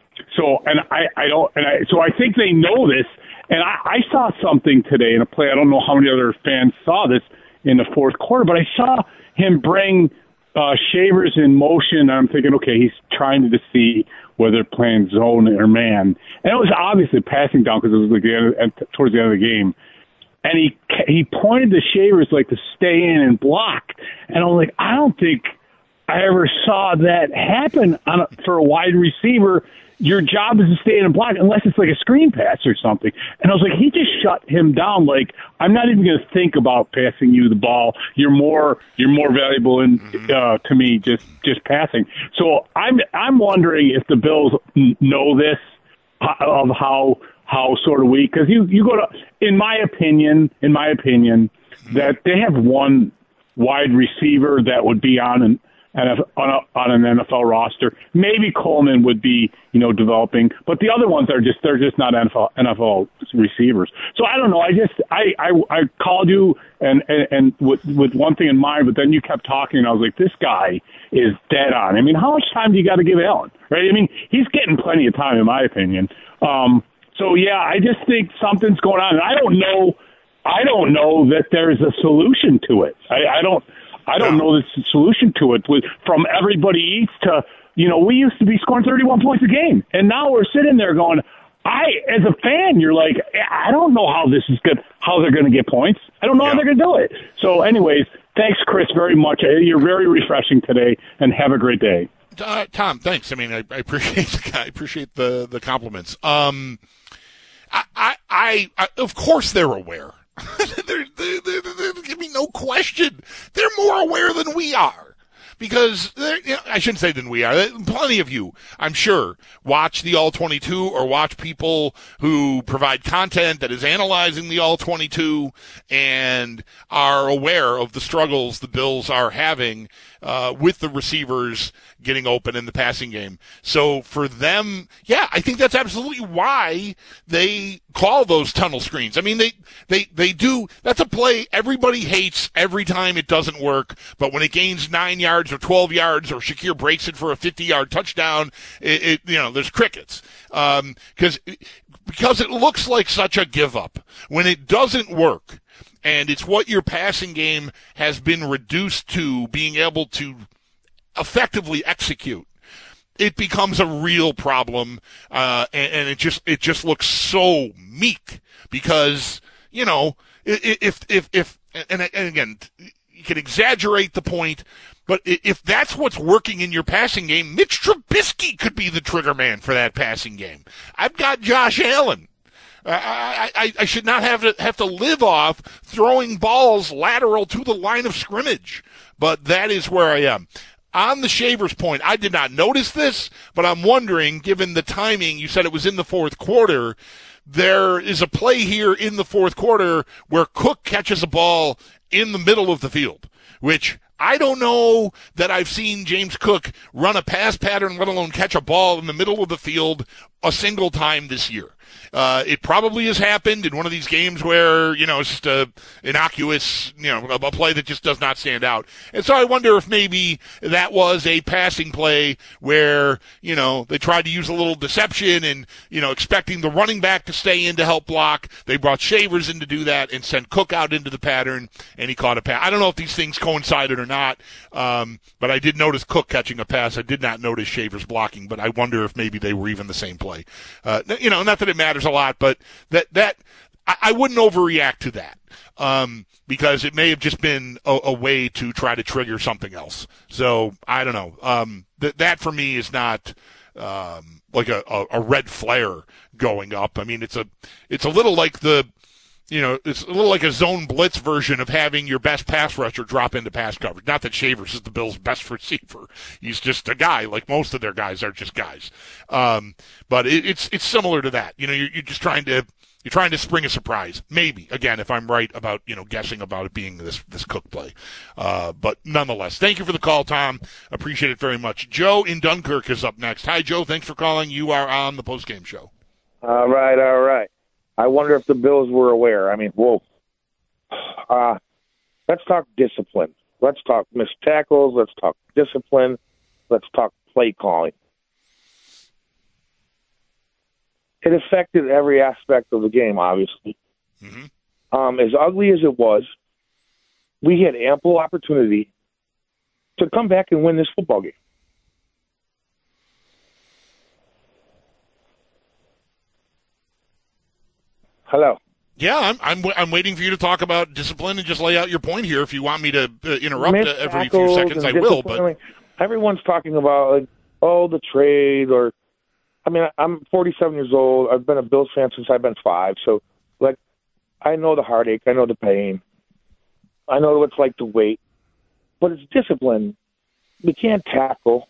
think they know this, and I saw something today in a play. I don't know how many other fans saw this in the fourth quarter, but I saw him bring Shavers in motion, and I'm thinking, okay, he's trying to see whether they're playing zone or man. And it was obviously passing down because it was like towards the end of the game. And he pointed to Shavers like to stay in and block. And I'm like, I don't think I ever saw that happen for a wide receiver. Your job is to stay in and block unless it's like a screen pass or something. And I was like, he just shut him down. Like, I'm not even going to think about passing you the ball. You're more valuable to me just passing. So I'm wondering if the Bills know this of how sort of weak, because you go to, in my opinion, that they have one wide receiver that would be on an NFL roster. Maybe Coleman would be, developing, but the other ones they're just not NFL receivers. So I don't know. I called you and with one thing in mind, but then you kept talking, and I was like, this guy is dead on. I mean, how much time do you got to give Allen, right? I mean, he's getting plenty of time, in my opinion. So yeah, I just think something's going on, and I don't know that there's a solution to it. I don't know the solution to it. From everybody eats to, we used to be scoring 31 points a game, and now we're sitting there going, as a fan, you're like, I don't know how this is good, how they're going to get points. I don't know how they're going to do it. So anyways, Thanks, Chris, very much. You're very refreshing today, and have a great day. Tom, thanks. I mean, I appreciate the compliments. I of course they're aware. Give me no question. They're more aware than we are. Because, I shouldn't say than we are. Plenty of you, I'm sure, watch the All-22 or watch people who provide content that is analyzing the All-22 and are aware of the struggles the Bills are having with the receivers getting open in the passing game. So for them, yeah, I think that's absolutely why they call those tunnel screens. I mean, they do. That's a play everybody hates every time it doesn't work, but when it gains 9 yards or 12 yards or Shakir breaks it for a 50-yard touchdown, there's crickets. Because it looks like such a give up. When it doesn't work, and it's what your passing game has been reduced to being able to effectively execute, it becomes a real problem, and it just looks so meek because, if and again, you can exaggerate the point, but if that's what's working in your passing game, Mitch Trubisky could be the trigger man for that passing game. I've got Josh Allen. I should not have to live off throwing balls lateral to the line of scrimmage, but that is where I am. On the Shavers point, I did not notice this, but I'm wondering, given the timing, you said it was in the fourth quarter, there is a play here in the fourth quarter where Cook catches a ball in the middle of the field, which I don't know that I've seen James Cook run a pass pattern, let alone catch a ball in the middle of the field a single time this year. It probably has happened in one of these games where, it's just a innocuous, a play that just does not stand out. And so I wonder if maybe that was a passing play where, they tried to use a little deception and, expecting the running back to stay in to help block. They brought Shavers in to do that and sent Cook out into the pattern, and he caught a pass. I don't know if these things coincided or not, but I did notice Cook catching a pass. I did not notice Shavers blocking, but I wonder if maybe they were even the same play. Not that it matters a lot, but that I wouldn't overreact to that, because it may have just been a way to try to trigger something else. So I don't know. That for me is not like a red flare going up. I mean, it's a little like it's a little like a zone blitz version of having your best pass rusher drop into pass coverage. Not that Shavers is the Bills' best receiver. He's just a guy, like most of their guys are just guys. But it's similar to that. You're just trying to spring a surprise. Maybe, again, if I'm right about, guessing about it being this Cook play. But nonetheless, thank you for the call, Tom. Appreciate it very much. Joe in Dunkirk is up next. Hi, Joe. Thanks for calling. You are on the postgame show. All right. I wonder if the Bills were aware. I mean, whoa. Let's talk discipline. Let's talk missed tackles. Let's talk discipline. Let's talk play calling. It affected every aspect of the game, obviously. Mm-hmm. As ugly as it was, we had ample opportunity to come back and win this football game. Hello. Yeah, I'm waiting for you to talk about discipline and just lay out your point here. If you want me to interrupt every few seconds, I will. But everyone's talking about the trade, or I'm 47 years old. I've been a Bills fan since I've been 5. So I know the heartache, I know the pain, I know what it's like to wait. But it's discipline. We can't tackle.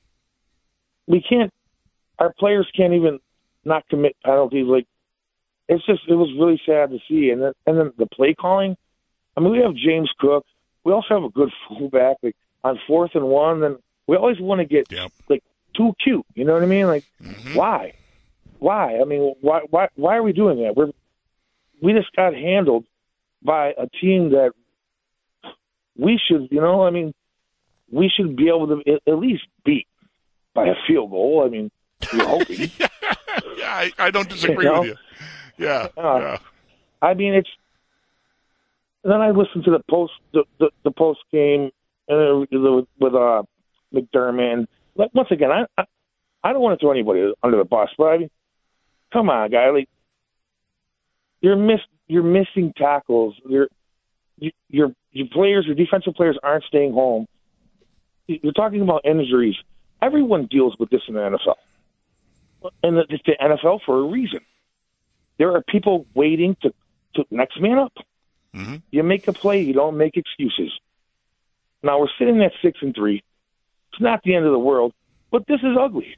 Our players can't even not commit penalties. It was really sad to see. And then the play calling. We have James Cook. We also have a good fullback. On 4th and 1, then we always want to get too cute. You know what I mean? Mm-hmm. Why? Why? Why are we doing that? We just got handled by a team that we should, we should be able to at least beat by a field goal. You're hoping. Yeah, I don't disagree with you. Yeah. It's. Then I listened to the post game with McDermott. Once again, I don't want to throw anybody under the bus, but come on, guy. You're missing tackles. your players, your defensive players aren't staying home. You're talking about injuries. Everyone deals with this in the NFL. And it's the NFL for a reason. There are people waiting to next man up. Mm-hmm. You make a play, you don't make excuses. Now we're sitting at 6-3. It's not the end of the world, but this is ugly.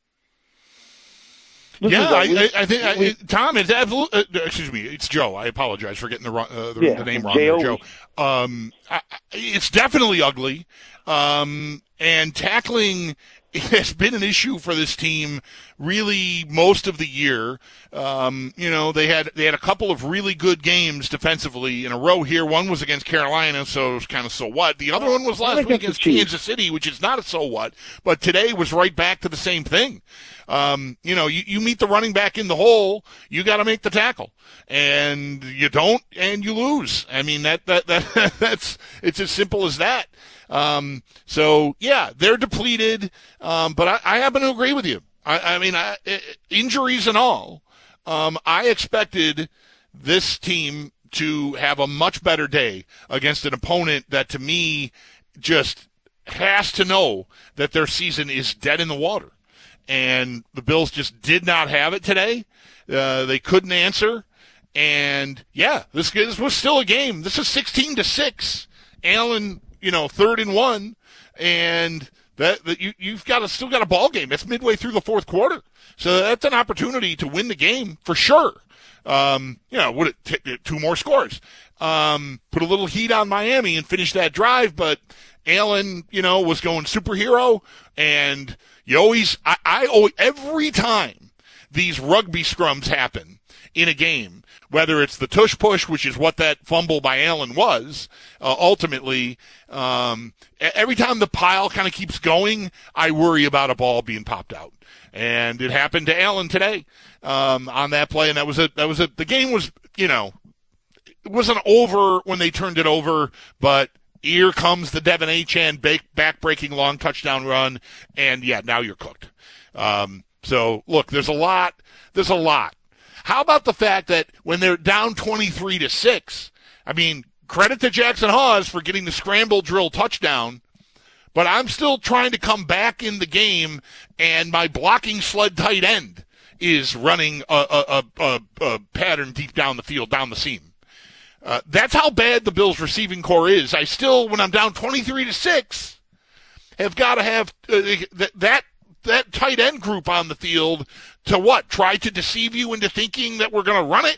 I think Tom. It's absolutely. Excuse me. It's Joe. I apologize for getting the name wrong. There, Joe. It's definitely ugly, and tackling has been an issue for this team really most of the year. They had a couple of really good games defensively in a row here. One was against Carolina, so it was kind of so what. The other one was last week against Kansas City, which is not a so what. But today was right back to the same thing. You meet the running back in the hole, you got to make the tackle, and you don't, and you lose. I mean that's it's as simple as that. So yeah, they're depleted, but I happen to agree with you. I mean, injuries and all, I expected this team to have a much better day against an opponent that, to me, just has to know that their season is dead in the water. And the Bills just did not have it today. They couldn't answer. And, yeah, this was still a game. This is 16-6. Allen, 3rd and 1. And you've still got a ball game. That's midway through the fourth quarter. So that's an opportunity to win the game for sure. Would it take 2 more scores? Put a little heat on Miami and finish that drive, but Allen, was going superhero, and you always, every time these rugby scrums happen in a game, whether it's the tush push, which is what that fumble by Allen was, ultimately, every time the pile kind of keeps going, I worry about a ball being popped out. And it happened to Allen today, on that play. And the game was, it wasn't over when they turned it over, but here comes the Devin Achane back-breaking long touchdown run, and yeah, now you're cooked. So look, there's a lot. How about the fact that when they're down 23-6, I mean, credit to Jackson Hawes for getting the scramble drill touchdown, but I'm still trying to come back in the game, and my blocking sled tight end is running a pattern deep down the field, down the seam. That's how bad the Bills' receiving core is. I still, when I'm down 23-6, have got to have that tight end group on the field to what? Try to deceive you into thinking that we're going to run it?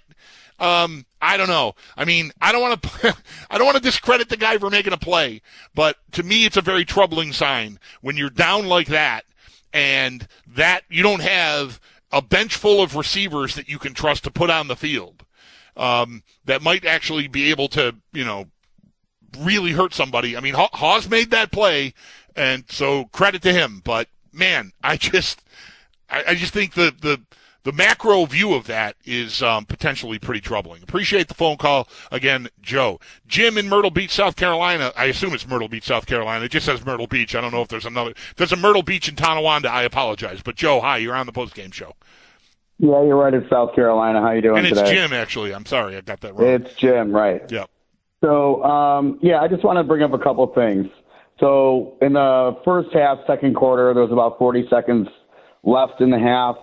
I don't know. I mean, I don't want to discredit the guy for making a play, but to me, it's a very troubling sign when you're down like that, and that you don't have a bench full of receivers that you can trust to put on the field. That might actually be able to, really hurt somebody. I mean, Hawes made that play, and so credit to him. But man, I just think the macro view of that is potentially pretty troubling. Appreciate the phone call again, Joe. Jim in Myrtle Beach, South Carolina. I assume it's Myrtle Beach, South Carolina. It just says Myrtle Beach. I don't know if there's another. If there's a Myrtle Beach in Tonawanda, I apologize. But Joe, hi. You're on the postgame show. Yeah, you're right. It's South Carolina. How you doing today? And it's Jim, actually. I'm sorry, I got that wrong. It's Jim, right? Yep. So, I just want to bring up a couple of things. So, in the first half, second quarter, there was about 40 seconds left in the half,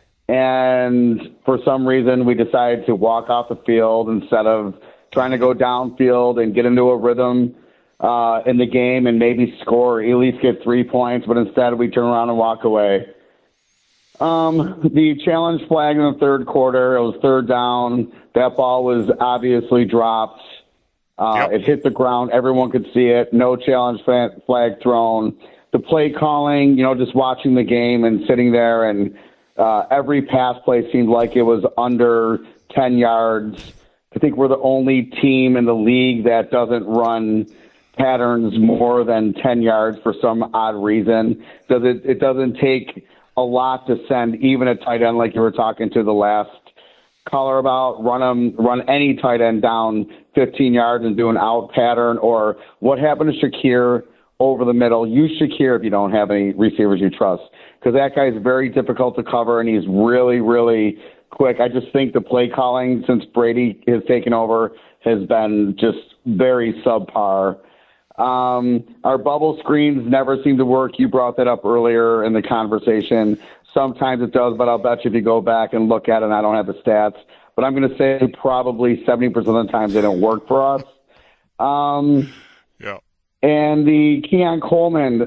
and for some reason, we decided to walk off the field instead of trying to go downfield and get into a rhythm in the game and maybe score, at least get 3 points, but instead we turn around and walk away. The challenge flag in the third quarter, it was third down. That ball was obviously dropped. It hit the ground. Everyone could see it. No challenge flag thrown. The play calling, just watching the game and sitting there, and every pass play seemed like it was under 10 yards. I think we're the only team in the league that doesn't run patterns more than 10 yards for some odd reason. It doesn't take a lot to send even a tight end, like you were talking to the last caller about, run any tight end down 15 yards and do an out pattern. Or what happened to Shakir over the middle? Use Shakir if you don't have any receivers you trust, because that guy is very difficult to cover and he's really, really quick. I just think the play calling since Brady has taken over has been just very subpar. Our bubble screens never seem to work. You brought that up earlier in the conversation. Sometimes it does, but I'll bet you if you go back and look at it, and I don't have the stats, but I'm going to say probably 70% of the times they don't work for us. Yeah. And the Keon Coleman,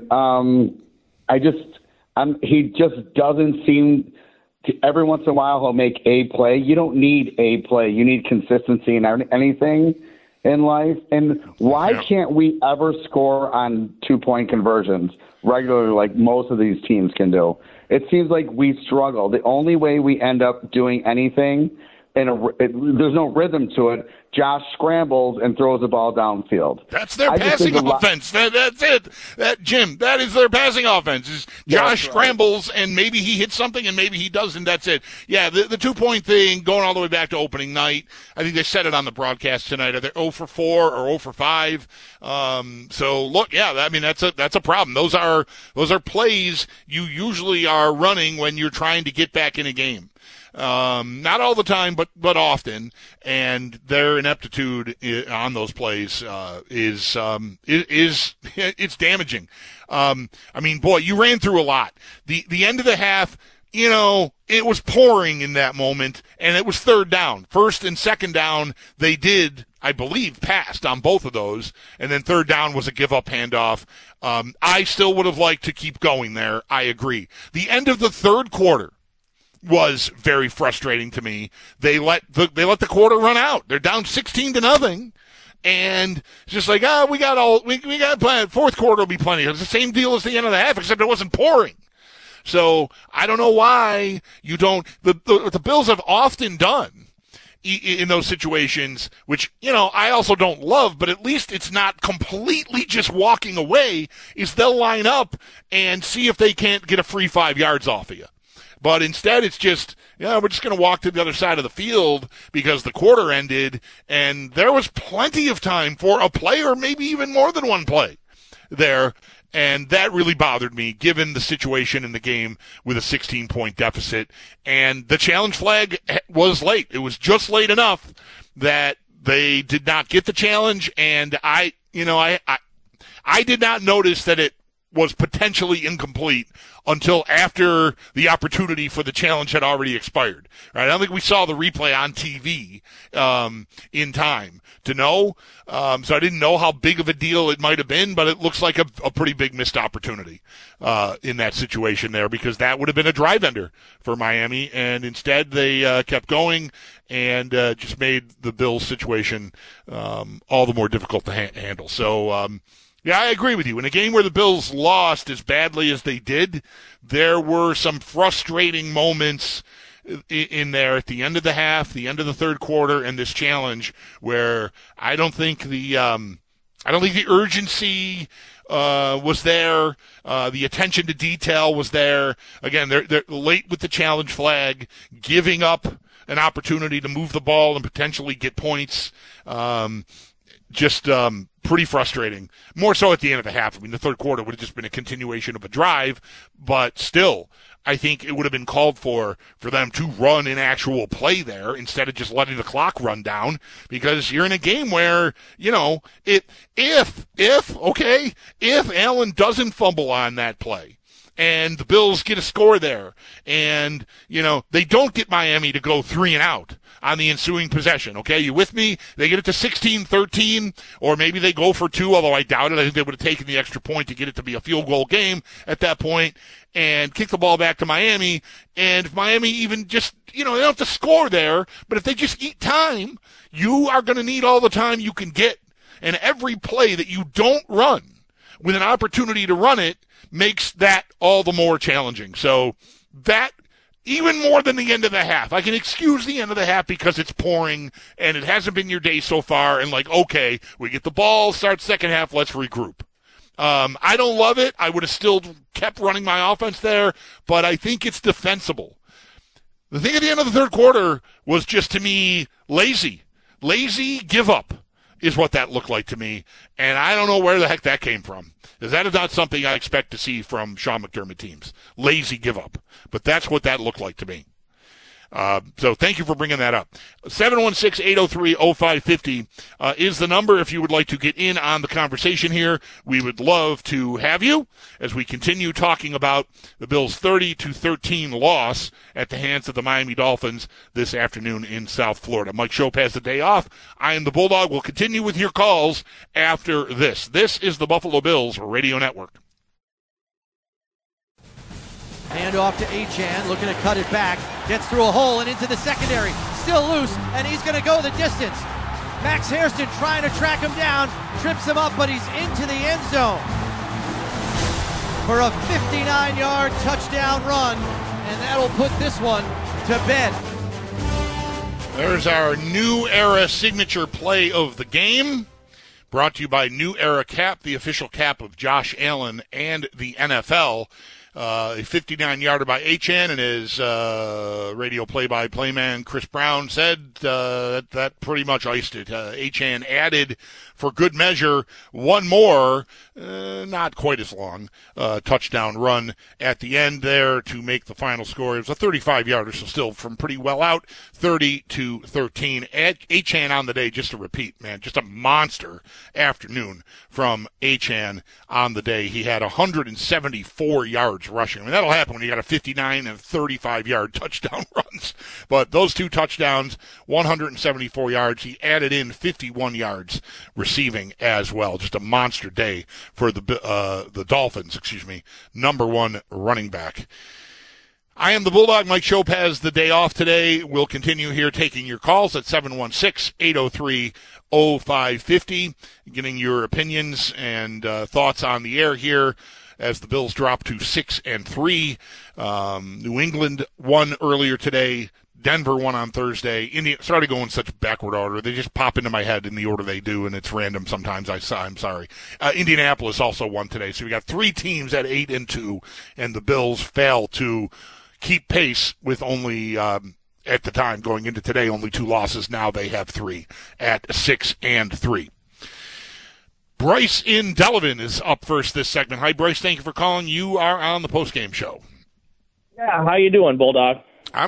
he just doesn't seem to, every once in a while he'll make a play. You don't need a play. You need consistency in anything in life. And why can't we ever score on 2-point conversions regularly like most of these teams can do? It seems like we struggle. The only way we end up doing anything, there's no rhythm to it. Josh scrambles and throws the ball downfield. That's their passing offense. That's it. Jim, that is their passing offense. Is Josh scrambles and maybe he hits something and maybe he doesn't. That's it. Yeah, the 2-point thing going all the way back to opening night. I think they said it on the broadcast tonight. Are they 0 for 4 or 0 for 5? So look, yeah, I mean that's a problem. Those are plays you usually are running when you're trying to get back in a game. Not all the time, but often, and their ineptitude on those plays is it's damaging. I mean, boy, you ran through a lot. The end of the half, it was pouring in that moment, and it was third down. First and second down, they did, I believe, passed on both of those, and then third down was a give-up handoff. I still would have liked to keep going there. I agree. The end of the third quarter was very frustrating to me. They let the quarter run out. They're down 16-0, and it's just like, we got plenty. Fourth quarter will be plenty. It's the same deal as the end of the half, except it wasn't pouring. So I don't know why you don't. The Bills have often done in those situations, which I also don't love, but at least it's not completely just walking away. Is they'll line up and see if they can't get a free 5 yards off of you. But instead, it's just, we're just going to walk to the other side of the field because the quarter ended, and there was plenty of time for a play or maybe even more than one play there. And that really bothered me, given the situation in the game with a 16-point deficit. And the challenge flag was late. It was just late enough that they did not get the challenge. And I did not notice that it was potentially incomplete until after the opportunity for the challenge had already expired. Right? I don't think we saw the replay on TV in time to know. So I didn't know how big of a deal it might have been, but it looks like a pretty big missed opportunity in that situation there, because that would have been a drive ender for Miami, and instead they kept going and just made the Bills situation all the more difficult to handle. So yeah, I agree with you. In a game where the Bills lost as badly as they did, there were some frustrating moments in there at the end of the half, the end of the third quarter, and this challenge where I don't think the urgency was there. The attention to detail was there. Again, they're late with the challenge flag, giving up an opportunity to move the ball and potentially get points. Just pretty frustrating. More so at the end of the half. I mean, the third quarter would have just been a continuation of a drive, but still, I think it would have been called for them to run an actual play there instead of just letting the clock run down, because you're in a game where, if Allen doesn't fumble on that play, and the Bills get a score there, and, they don't get Miami to go 3 and out on the ensuing possession. Okay, you with me? They get it to 16-13, or maybe they go for 2, although I doubt it. I think they would have taken the extra point to get it to be a field goal game at that point and kick the ball back to Miami. And if Miami even just, they don't have to score there, but if they just eat time, you are going to need all the time you can get. And every play that you don't run with an opportunity to run it makes that all the more challenging. So that, even more than the end of the half. I can excuse the end of the half because it's pouring and it hasn't been your day so far, and okay, we get the ball, start second half, let's regroup. I don't love it. I would have still kept running my offense there, but I think it's defensible. The thing at the end of the third quarter was just, to me, lazy. Lazy give up is what that looked like to me, and I don't know where the heck that came from, because that is not something I expect to see from Sean McDermott teams. Lazy give up. But that's what that looked like to me. So thank you for bringing that up. 716-803-0550 is the number if you would like to get in on the conversation here. We would love to have you as we continue talking about the Bills' 30-13 loss at the hands of the Miami Dolphins this afternoon in South Florida. Mike Schopp has the day off. I am the Bulldog. We'll continue with your calls after this. This is the Buffalo Bills Radio Network. Hand off to Achane, looking to cut it back. Gets through a hole and into the secondary. Still loose, and he's going to go the distance. Max Hairston trying to track him down. Trips him up, but he's into the end zone for a 59-yard touchdown run, and that'll put this one to bed. There's our New Era signature play of the game. Brought to you by New Era Cap, the official cap of Josh Allen and the NFL. A 59-yarder by Achane, and his radio play-by-play man Chris Brown said that pretty much iced it. Achane added, for good measure, one more, not quite as long, touchdown run at the end there to make the final score. It was a 35-yarder, so still from pretty well out, 30-13. Achane on the day, just to repeat, man, just a monster afternoon from Achane on the day. He had 174 yards rushing. I mean, that'll happen when you got a 59 and 35-yard touchdown runs. But those two touchdowns, 174 yards. He added in 51 yards receiving as well. Just a monster day for the Dolphins, number one running back. I am the Bulldog. Mike Schopp has the day off today. We'll continue here taking your calls at 716-803-0550, getting your opinions and thoughts on the air here as the Bills drop to 6-3. New England won earlier today. Denver won on Thursday. Started going such backward order. They just pop into my head in the order they do, and it's random sometimes. I'm sorry. Indianapolis also won today. So we got three teams at 8-2, and the Bills fail to keep pace with only, at the time going into today, only two losses. Now they have three at 6-3. Bryce in Delavan is up first this segment. Hi, Bryce. Thank you for calling. You are on the postgame show. Yeah, how you doing, Bulldog? I'm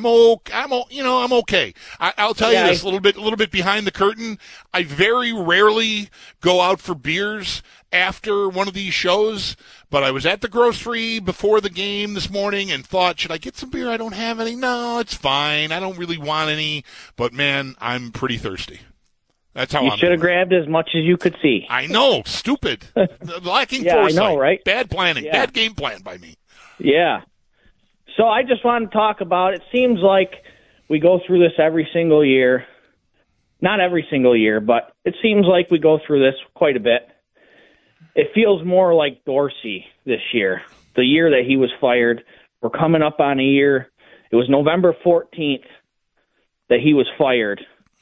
okay. I'll tell you this, a little bit behind the curtain. I very rarely go out for beers after one of these shows, but I was at the grocery before the game this morning and thought, should I get some beer? I don't have any. No, it's fine. I don't really want any, but man, I'm pretty thirsty. That's how you should have grabbed as much as you could see. I know, stupid. Lacking foresight. I know, right? Bad planning. Bad game plan by me. Yeah. So I just want to talk about, it seems like we go through this every single year. Not every single year, but it seems like we go through this quite a bit. It feels more like Dorsey this year, the year that he was fired. We're coming up on a year. It was November 14th that he was fired.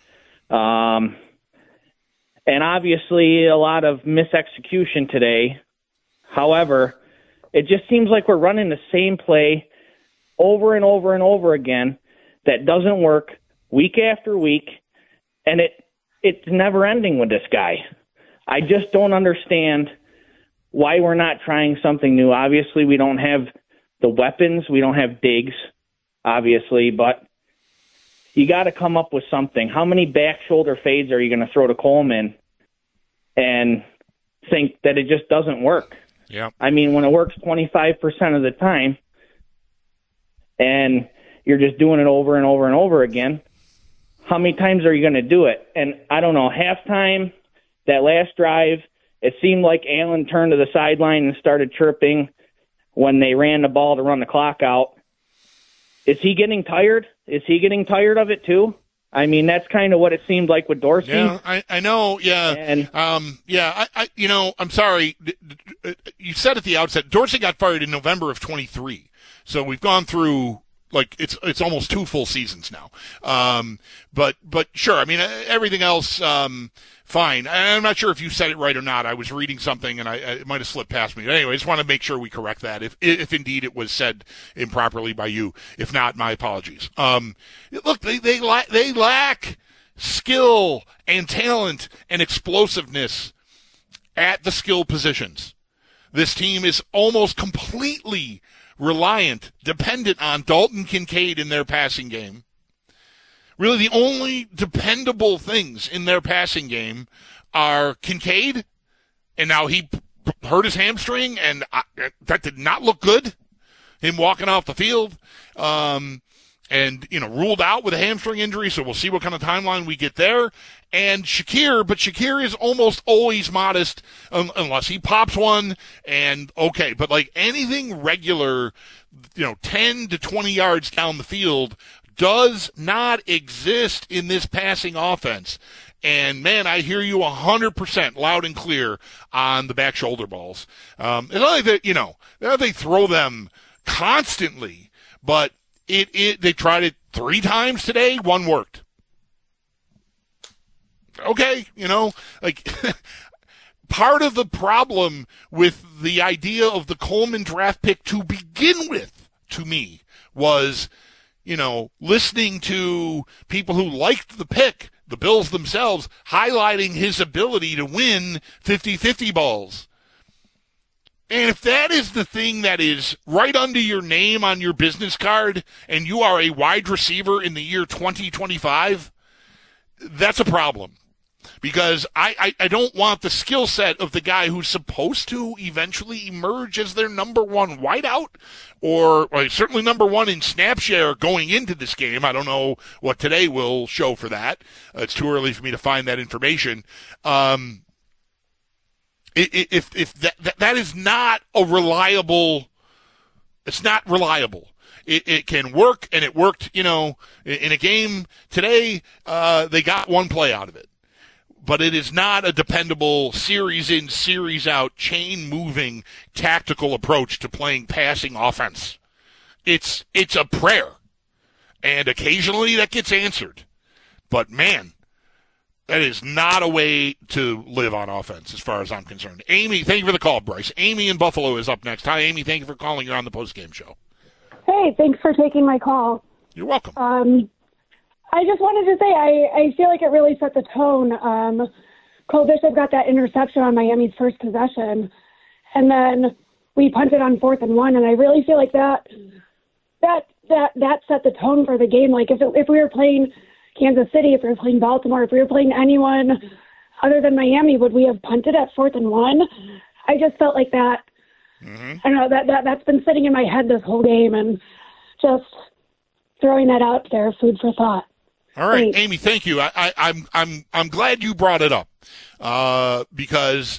And obviously a lot of misexecution today. However, it just seems like we're running the same play over and over and over again that doesn't work week after week, and it's never ending with this guy. I just don't understand why we're not trying something new. Obviously, we don't have the weapons. We don't have Diggs, obviously, but you got to come up with something. How many back shoulder fades are you going to throw to Coleman and think that it just doesn't work? Yeah. I mean, when it works 25% of the time, and you're just doing it over and over and over again, how many times are you going to do it? And I don't know, halftime, that last drive, it seemed like Allen turned to the sideline and started chirping when they ran the ball to run the clock out. Is he getting tired? Is he getting tired of it too? I mean, that's kind of what it seemed like with Dorsey. Yeah, I know. Yeah. And, I'm sorry. You said at the outset, Dorsey got fired in November of 23. So we've gone through, like, it's almost 2 full seasons now. But sure, I mean, everything else, fine. I'm not sure if you said it right or not. I was reading something and it might have slipped past me. But anyway, I just want to make sure we correct that if indeed it was said improperly by you. If not, my apologies. Look, they lack skill and talent and explosiveness at the skill positions. This team is almost completely dependent on Dalton Kincaid in their passing game. Really, the only dependable things in their passing game are Kincaid, and now he hurt his hamstring, and that did not look good, him walking off the field, and, ruled out with a hamstring injury, so we'll see what kind of timeline we get there. And Shakir, but Shakir is almost always modest unless he pops one, and okay, but like anything regular, 10 to 20 yards down the field does not exist in this passing offense. And, man, I hear you 100% loud and clear on the back shoulder balls. It's not like that, they throw them constantly, but they tried it 3 times today. 1 worked. Okay, part of the problem with the idea of the Coleman draft pick to begin with, to me, was, listening to people who liked the pick, the Bills themselves, highlighting his ability to win 50-50 balls. And if that is the thing that is right under your name on your business card, and you are a wide receiver in the year 2025, that's a problem. Because I don't want the skill set of the guy who's supposed to eventually emerge as their number 1 wideout, or certainly number 1 in snap share going into this game. I don't know what today will show for that. It's too early for me to find that information. If that is not a reliable, it's not reliable. It can work, and it worked, in a game today, they got 1 play out of it. But it is not a dependable series in, series out, chain-moving tactical approach to playing passing offense. It's a prayer. And occasionally that gets answered. But, man, that is not a way to live on offense as far as I'm concerned. Amy, thank you for the call, Bryce. Amy in Buffalo is up next. Hi, Amy. Thank you for calling. You're on the postgame show. Hey, thanks for taking my call. You're welcome. I just wanted to say I feel like it really set the tone. Cole Bishop got that interception on Miami's first possession, and then we punted on 4th and 1, and I really feel like that set the tone for the game. Like if we were playing Kansas City, if we were playing Baltimore, if we were playing anyone other than Miami, would we have punted at 4th and 1? I just felt like that. Mm-hmm. I don't know, that's been sitting in my head this whole game, and just throwing that out there, food for thought. All right, Thanks. Amy, thank you. I'm glad you brought it up because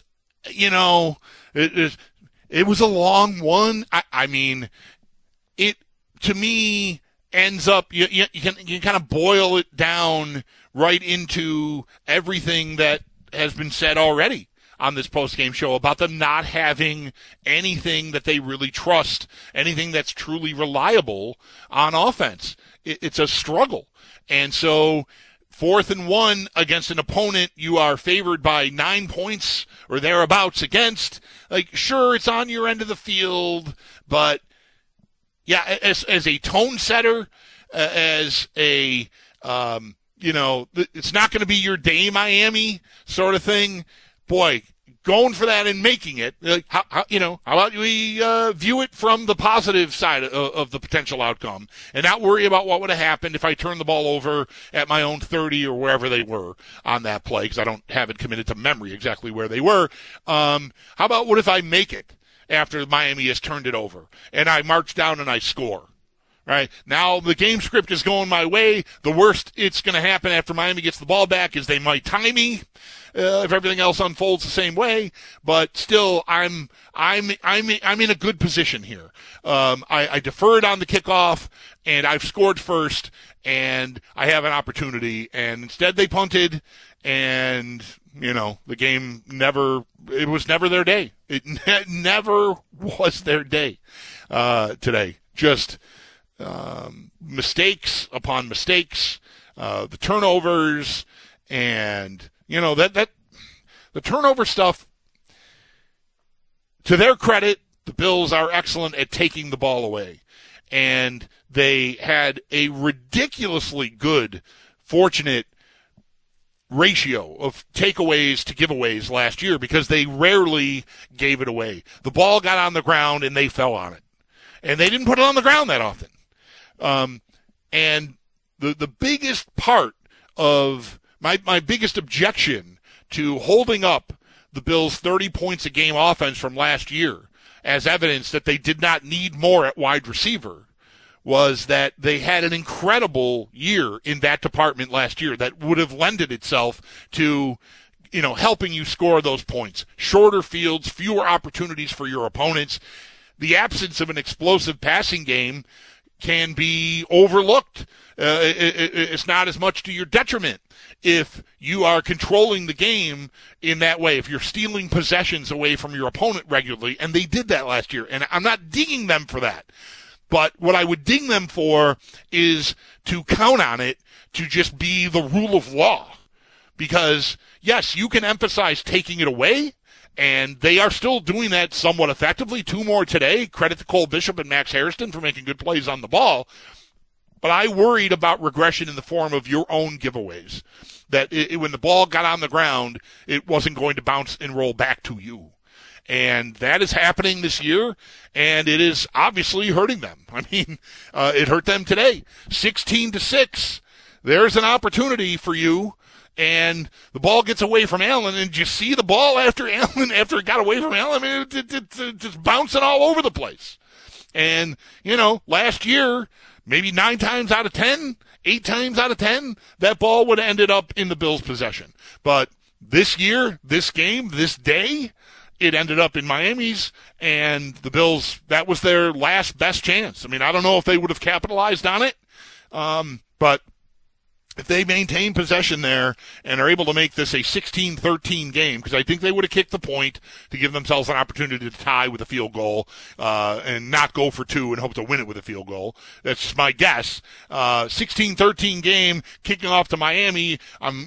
it was a long one. I mean, it to me ends up you can kind of boil it down right into everything that has been said already on this post-game show about them not having anything that they really trust, anything that's truly reliable on offense. It's a struggle. And so 4th and 1 against an opponent you are favored by 9 points or thereabouts against, like, sure, it's on your end of the field, but yeah, as a tone setter, as a, it's not going to be your day, Miami sort of thing. Boy, going for that and making it, like, how about we view it from the positive side of the potential outcome and not worry about what would have happened if I turned the ball over at my own 30 or wherever they were on that play, because I don't have it committed to memory exactly where they were. How about what if I make it after Miami has turned it over and I march down and I score? Right now, the game script is going my way. The worst it's going to happen after Miami gets the ball back is they might tie me if everything else unfolds the same way. But still, I'm in a good position here. I deferred on the kickoff, and I've scored first, and I have an opportunity. And instead, they punted, and the game it was never their day. It never was their day today. Just mistakes upon mistakes, the turnovers, and that the turnover stuff. To their credit, the Bills are excellent at taking the ball away, and they had a ridiculously good, fortunate ratio of takeaways to giveaways last year because they rarely gave it away. The ball got on the ground and they fell on it, and they didn't put it on the ground that often. And the biggest part of my biggest objection to holding up the Bills' 30 points a game offense from last year as evidence that they did not need more at wide receiver was that they had an incredible year in that department last year that would have lended itself to, helping you score those points. Shorter fields, fewer opportunities for your opponents. The absence of an explosive passing game can be overlooked. It's not as much to your detriment if you are controlling the game in that way, if you're stealing possessions away from your opponent regularly, and they did that last year. And I'm not dinging them for that. But what I would ding them for is to count on it to just be the rule of law. Because, yes, you can emphasize taking it away, and they are still doing that somewhat effectively. 2 more today. Credit to Cole Bishop and Max Hairston for making good plays on the ball. But I worried about regression in the form of your own giveaways. That when the ball got on the ground, it wasn't going to bounce and roll back to you. And that is happening this year, and it is obviously hurting them. I mean, it hurt them today. 16-6. There's an opportunity for you. And the ball gets away from Allen, and you see the ball after it got away from Allen, I mean, it's just bouncing all over the place. And, last year, maybe 9 times out of 10, 8 times out of 10, that ball would have ended up in the Bills' possession. But this year, this game, this day, it ended up in Miami's, and the Bills, that was their last best chance. I mean, I don't know if they would have capitalized on it, but if they maintain possession there and are able to make this a 16-13 game, because I think they would have kicked the point to give themselves an opportunity to tie with a field goal and not go for 2 and hope to win it with a field goal. That's my guess. 16-13 game, kicking off to Miami.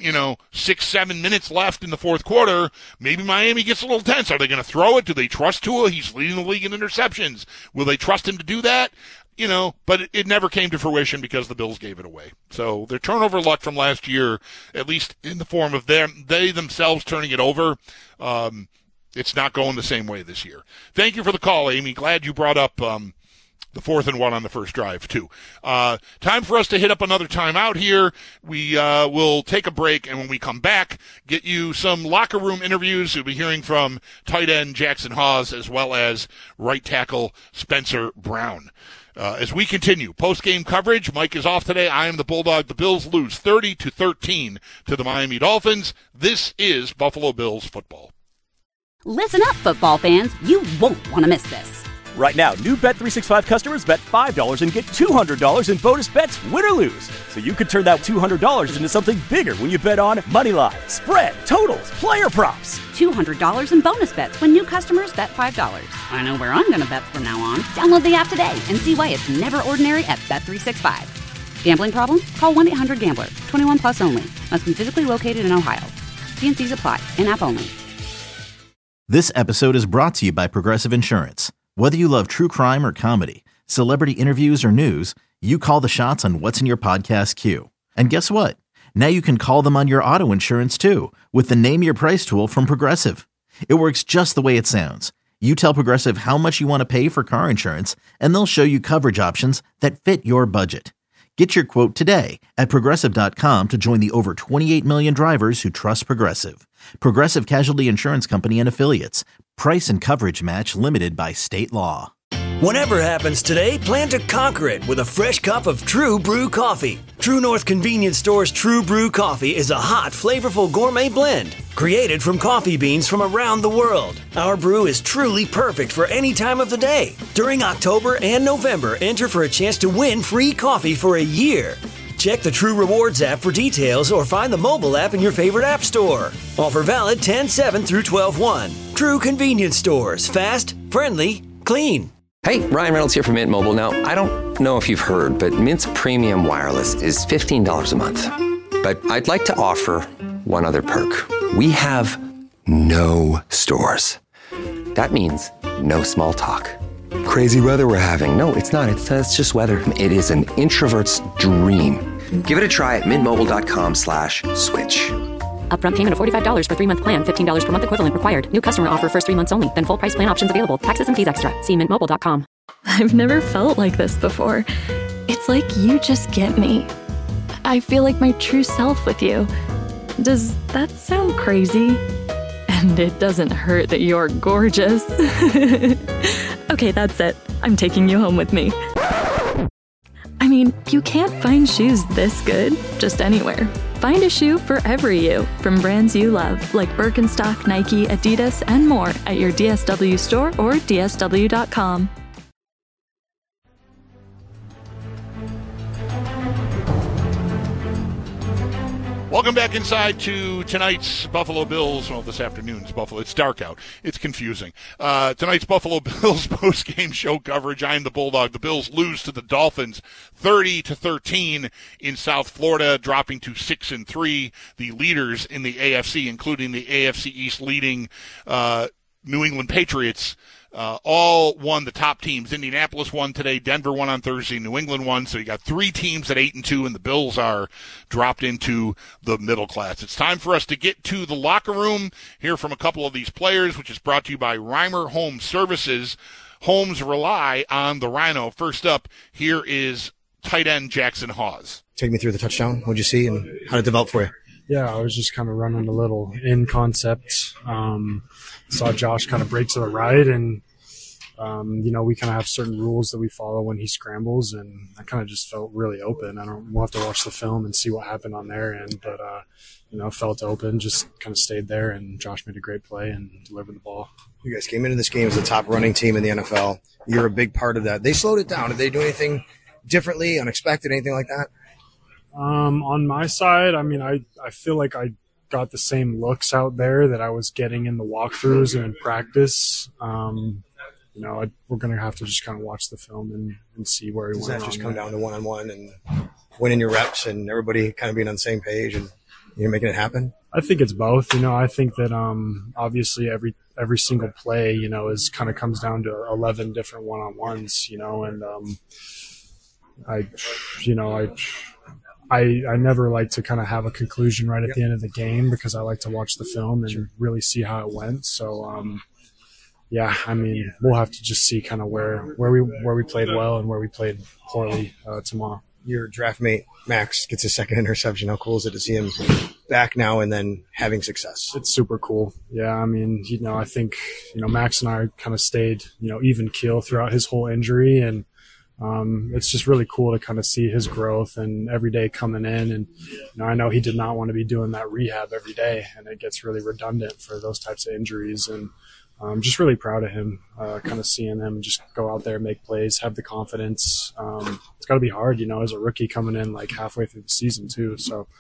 6-7 minutes left in the fourth quarter. Maybe Miami gets a little tense. Are they going to throw it? Do they trust Tua? He's leading the league in interceptions. Will they trust him to do that? But it never came to fruition because the Bills gave it away. So their turnover luck from last year, at least in the form of they themselves turning it over, it's not going the same way this year. Thank you for the call, Amy. Glad you brought up the 4th and 1 on the first drive, too. Time for us to hit up another timeout here. We will take a break, and when we come back, get you some locker room interviews. You'll be hearing from tight end Jackson Hawes as well as right tackle Spencer Brown. As we continue post-game coverage, Mike is off today. I am the Bulldog. The Bills lose 30-13 to the Miami Dolphins. This is Buffalo Bills football. Listen up, football fans. You won't want to miss this. Right now, new Bet365 customers bet $5 and get $200 in bonus bets, win or lose. So you could turn that $200 into something bigger when you bet on Moneyline, spread, totals, player props. $200 in bonus bets when new customers bet $5. I know where I'm going to bet from now on. Download the app today and see why it's never ordinary at Bet365. Gambling problem? Call 1-800-GAMBLER. 21 plus only. Must be physically located in Ohio. T&Cs apply. In-app only. This episode is brought to you by Progressive Insurance. Whether you love true crime or comedy, celebrity interviews or news, you call the shots on what's in your podcast queue. And guess what? Now you can call them on your auto insurance too with the Name Your Price tool from Progressive. It works just the way it sounds. You tell Progressive how much you want to pay for car insurance, and they'll show you coverage options that fit your budget. Get your quote today at Progressive.com to join the over 28 million drivers who trust Progressive. Progressive Casualty Insurance Company and Affiliates. Price and coverage match limited by state law. Whatever happens today, plan to conquer it with a fresh cup of True Brew coffee. True North Convenience Store's True Brew coffee is a hot, flavorful gourmet blend created from coffee beans from around the world. Our brew is truly perfect for any time of the day. During October and November, enter for a chance to win free coffee for a year. Check the True Rewards app for details or find the mobile app in your favorite app store. Offer valid 10/7 through 12/1. True Convenience Stores. Fast, friendly, clean. Hey, Ryan Reynolds here from Mint Mobile. Now, I don't know if you've heard, but Mint's premium wireless is $15 a month. But I'd like to offer one other perk. We have no stores. That means no small talk. Crazy weather we're having. No, it's not. It's just weather. It is an introvert's dream. Give it a try at mintmobile.com/switch. Upfront payment of $45 for 3-month plan. $15 per month equivalent required. New customer offer first 3 months only. Then full price plan options available. Taxes and fees extra. See mintmobile.com. I've never felt like this before. It's like you just get me. I feel like my true self with you. Does that sound crazy? And it doesn't hurt that you're gorgeous. Okay, that's it. I'm taking you home with me. I mean, you can't find shoes this good just anywhere. Find a shoe for every you from brands you love, like Birkenstock, Nike, Adidas, and more at your DSW store or DSW.com. Welcome back inside to tonight's Buffalo Bills. Well, this afternoon's Buffalo. It's dark out. It's confusing. Tonight's Buffalo Bills post-game show coverage. I am the Bulldog. The Bills lose to the Dolphins 30-13 in South Florida, dropping to 6-3. The leaders in the AFC, including the AFC East leading New England Patriots, all won. The top teams. Indianapolis won today. Denver won on Thursday. New England won. So you got 3 teams at 8-2, and the Bills are dropped into the middle class. It's time for us to get to the locker room, hear from a couple of these players, which is brought to you by Reimer Home Services. Homes rely on the Rhino. First up, here is tight end Jackson Hawes. Take me through the touchdown. What'd you see, and how did it develop for you? Yeah, I was just kind of running a little in concept. Saw Josh kind of break to the right, and we kind of have certain rules that we follow when he scrambles, and I kind of just felt really open. We'll have to watch the film and see what happened on their end, but felt open, just kind of stayed there, and Josh made a great play and delivered the ball. You guys came into this game as the top running team in the NFL. You're a big part of that. They slowed it down. Did they do anything differently, unexpected, anything like that? On my side, I mean, I feel like I got the same looks out there that I was getting in the walkthroughs and in practice. We're going to have to just kind of watch the film and see where he went wrong. Does that just come down to one-on-one and winning your reps and everybody kind of being on the same page and you're making it happen? I think it's both. I think that obviously every single play, is kind of comes down to 11 different one-on-ones, and I never like to kind of have a conclusion right at the end of the game because I like to watch the film and really see how it went. So, we'll have to just see kind of where we played well and where we played poorly tomorrow. Your draft mate, Max, gets his second interception. How cool is it to see him back now and then having success? It's super cool. Yeah, I think, Max and I kind of stayed, even keel throughout his whole injury, and it's just really cool to kind of see his growth and every day coming in. And I know he did not want to be doing that rehab every day, and it gets really redundant for those types of injuries. And I'm just really proud of him, kind of seeing him just go out there, make plays, have the confidence. It's got to be hard, as a rookie coming in like halfway through the season too. So,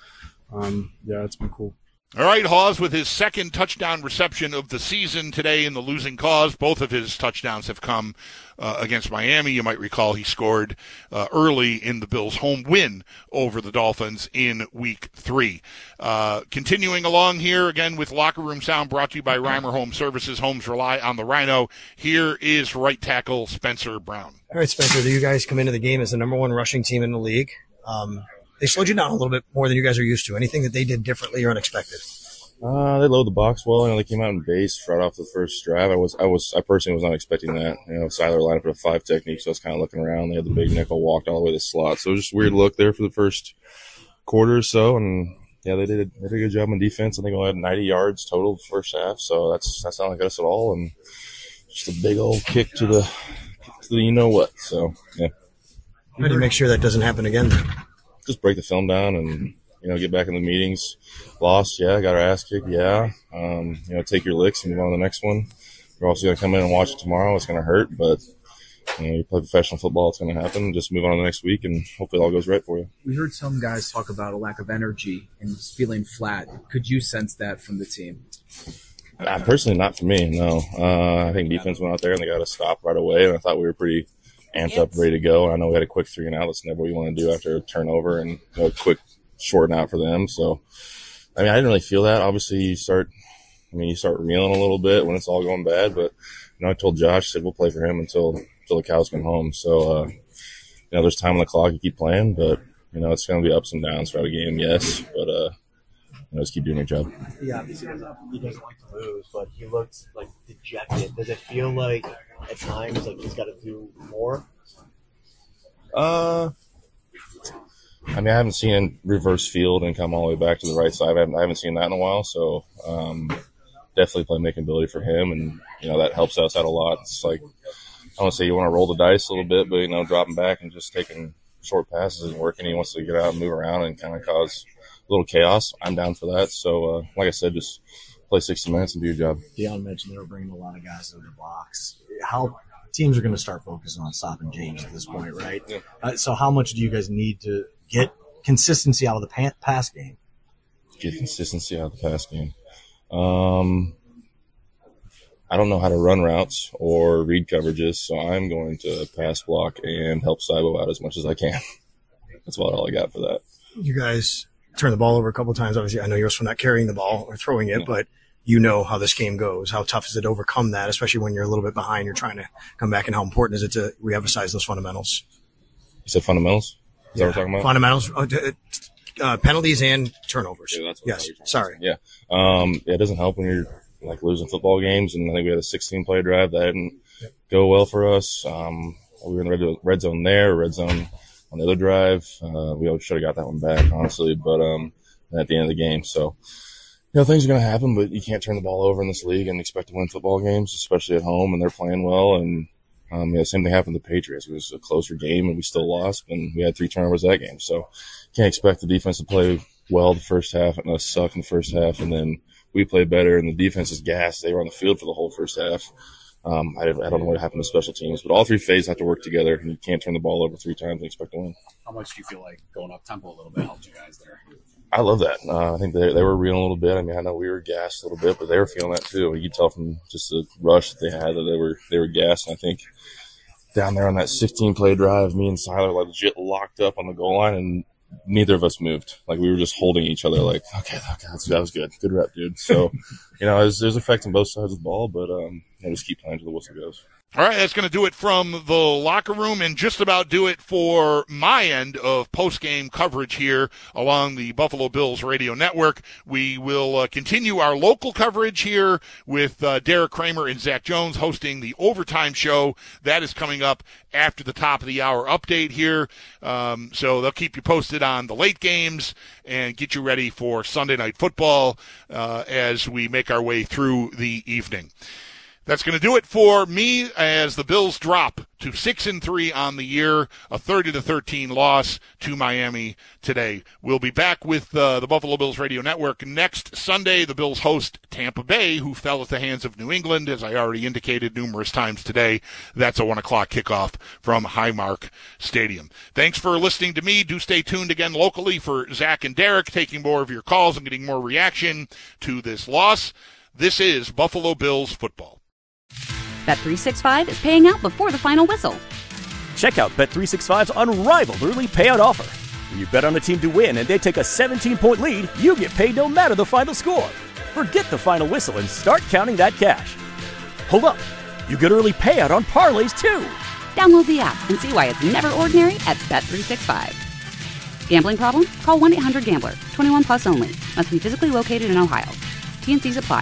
it's been cool. All right, Hawes with his second touchdown reception of the season today in the losing cause. Both of his touchdowns have come against Miami. You might recall he scored early in the Bills' home win over the Dolphins in Week 3. Continuing along here, again with Locker Room Sound, brought to you by Reimer Home Services. Homes rely on the Rhino. Here is right tackle Spencer Brown. All right, Spencer, you guys come into the game as the number 1 rushing team in the league. They slowed you down a little bit more than you guys are used to. Anything that they did differently or unexpected? They loaded the box well. They came out in base right off the first drive. I personally was not expecting that. Siler lined up at a 5 technique, so I was kind of looking around. They had the big nickel, walked all the way to the slot. So it was just a weird look there for the first quarter or so. And yeah, they did a good job on defense. I think we had 90 yards total the first half. So that's not like us at all. And just a big old kick to the you know what. So yeah. How do you make sure that doesn't happen again? Just break the film down and, get back in the meetings. Lost, yeah, got our ass kicked, yeah. Take your licks and move on to the next one. We're also going to come in and watch it tomorrow. It's going to hurt, but, you play professional football, it's going to happen. Just move on to the next week, and hopefully it all goes right for you. We heard some guys talk about a lack of energy and feeling flat. Could you sense that from the team? Personally, not for me, no. I think defense went out there and they got us stopped right away, and I thought we were pretty amped up, ready to go. I know we had a quick 3 and out. That's never what you want to do after a turnover and a quick shorten out for them. So, I didn't really feel that. Obviously, you start reeling a little bit when it's all going bad. But, I told Josh, I said, we'll play for him until the cows come home. So, there's time on the clock. You keep playing, but, it's going to be ups and downs throughout a game, yes. But, just keep doing your job. He obviously doesn't like to lose, but he looks like dejected. Does it feel like at times like he's got to do more? I mean, I haven't seen him reverse field and come all the way back to the right side. I haven't seen that in a while, so definitely playmaking ability for him, and that helps us out a lot. It's like, I want to say you want to roll the dice a little bit, but dropping back and just taking short passes isn't working. He wants to get out and move around and kind of cause a little chaos. I'm down for that. So, like I said, just play 60 minutes and do your job. Deion mentioned they were bringing a lot of guys into the box. How teams are going to start focusing on stopping James at this point, right? Yeah. So how much do you guys need to get consistency out of the pass game? Get consistency out of the pass game. I don't know how to run routes or read coverages, so I'm going to pass block and help Saibo out as much as I can. That's about all I got for that. You guys turned the ball over a couple of times. Obviously, I know you're also not carrying the ball or throwing it, but you know how this game goes. How tough is it to overcome that, especially when you're a little bit behind, you're trying to come back, and how important is it to reemphasize those fundamentals? You said fundamentals? Is that what we're talking about? Fundamentals, penalties and turnovers. Yeah, that's what yes, sorry. Yeah. It doesn't help when you're losing football games, and I think we had a 16-play drive that didn't go well for us. We were in the red zone there, red zone on the other drive. We should have got that one back, honestly, but at the end of the game. So, things are going to happen, but you can't turn the ball over in this league and expect to win football games, especially at home, and they're playing well. And same thing happened to the Patriots. It was a closer game, and we still lost, and we had 3 turnovers that game. So can't expect the defense to play well the first half and us suck in the first half, and then we played better, and the defense is gassed. They were on the field for the whole first half. I don't know what happened to special teams, but all 3 phases have to work together, and you can't turn the ball over 3 times and expect to win. How much do you feel like going up tempo a little bit helped you guys there? I love that. I think they were reeling a little bit. I mean, I know we were gassed a little bit, but they were feeling that too. You could tell from just the rush that they had that they were gassed. And I think down there on that 16-play drive, me and Siler legit locked up on the goal line, and neither of us moved. We were just holding each other okay, that was good. Good rep, dude. So, there's affecting both sides of the ball, but just keep playing till the whistle goes. All right, that's going to do it from the locker room and just about do it for my end of post-game coverage here along the Buffalo Bills radio network. We will continue our local coverage here with Derek Kramer and Zach Jones hosting the Overtime Show. That is coming up after the top of the hour update here. So they'll keep you posted on the late games and get you ready for Sunday Night Football as we make our way through the evening. That's going to do it for me as the Bills drop to 6-3 on the year, a 30-13 loss to Miami today. We'll be back with the Buffalo Bills Radio Network next Sunday. The Bills host Tampa Bay, who fell at the hands of New England, as I already indicated numerous times today. That's a 1 o'clock kickoff from Highmark Stadium. Thanks for listening to me. Do stay tuned again locally for Zach and Derek, taking more of your calls and getting more reaction to this loss. This is Buffalo Bills football. Bet365 is paying out before the final whistle. Check out Bet365's unrivaled early payout offer. When you bet on a team to win and they take a 17-point lead, you get paid no matter the final score. Forget the final whistle and start counting that cash. Hold up. You get early payout on parlays, too. Download the app and see why it's never ordinary at Bet365. Gambling problem? Call 1-800-GAMBLER. 21 plus only. Must be physically located in Ohio. T&Cs apply.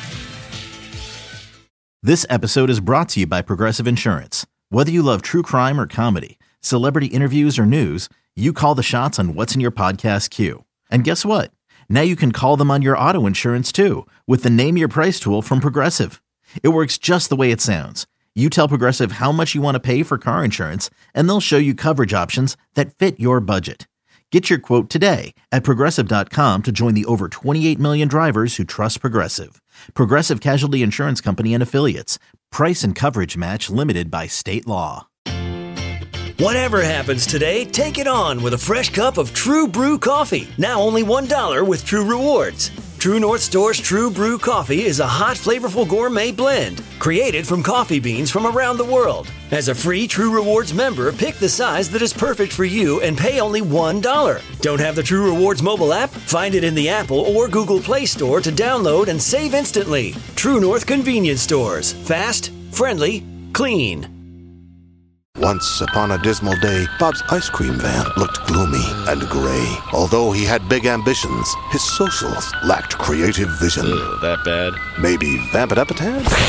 This episode is brought to you by Progressive Insurance. Whether you love true crime or comedy, celebrity interviews or news, you call the shots on what's in your podcast queue. And guess what? Now you can call them on your auto insurance too with the Name Your Price tool from Progressive. It works just the way it sounds. You tell Progressive how much you want to pay for car insurance, and they'll show you coverage options that fit your budget. Get your quote today at Progressive.com to join the over 28 million drivers who trust Progressive. Progressive Casualty Insurance Company and Affiliates. Price and coverage match limited by state law. Whatever happens today, take it on with a fresh cup of True Brew coffee. Now only $1 with True Rewards. True North Store's True Brew coffee is a hot, flavorful gourmet blend created from coffee beans from around the world. As a free True Rewards member, pick the size that is perfect for you and pay only $1. Don't have the True Rewards mobile app? Find it in the Apple or Google Play Store to download and save instantly. True North Convenience Stores. Fast, friendly, clean. Once upon a dismal day, Bob's ice cream van looked gloomy and gray. Although he had big ambitions, his socials lacked creative vision. That bad? Maybe vamp it up a tad?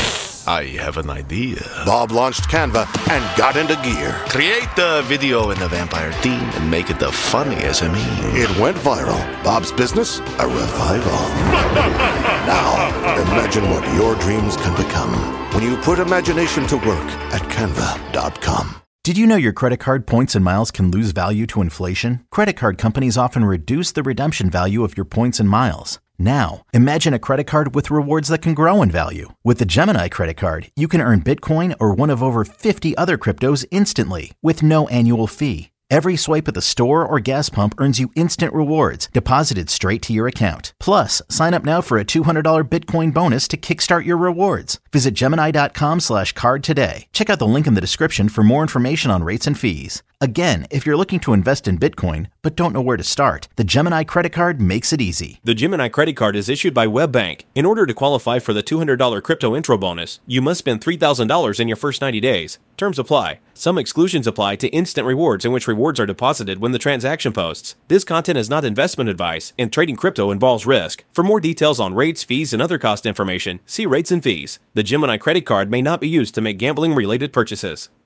I have an idea. Bob launched Canva and got into gear. Create the video in the vampire theme and make it the funniest of me. It went viral. Bob's business, a revival. Now, imagine what your dreams can become when you put imagination to work at Canva.com. Did you know your credit card points and miles can lose value to inflation? Credit card companies often reduce the redemption value of your points and miles. Now, imagine a credit card with rewards that can grow in value. With the Gemini credit card, you can earn Bitcoin or one of over 50 other cryptos instantly with no annual fee. Every swipe at the store or gas pump earns you instant rewards deposited straight to your account. Plus, sign up now for a $200 Bitcoin bonus to kickstart your rewards. Visit Gemini.com/card today. Check out the link in the description for more information on rates and fees. Again, if you're looking to invest in Bitcoin but don't know where to start, the Gemini credit card makes it easy. The Gemini credit card is issued by WebBank. In order to qualify for the $200 crypto intro bonus, you must spend $3,000 in your first 90 days. Terms apply. Some exclusions apply to instant rewards in which rewards are deposited when the transaction posts. This content is not investment advice, and trading crypto involves risk. For more details on rates, fees, and other cost information, see rates and fees. The Gemini credit card may not be used to make gambling-related purchases.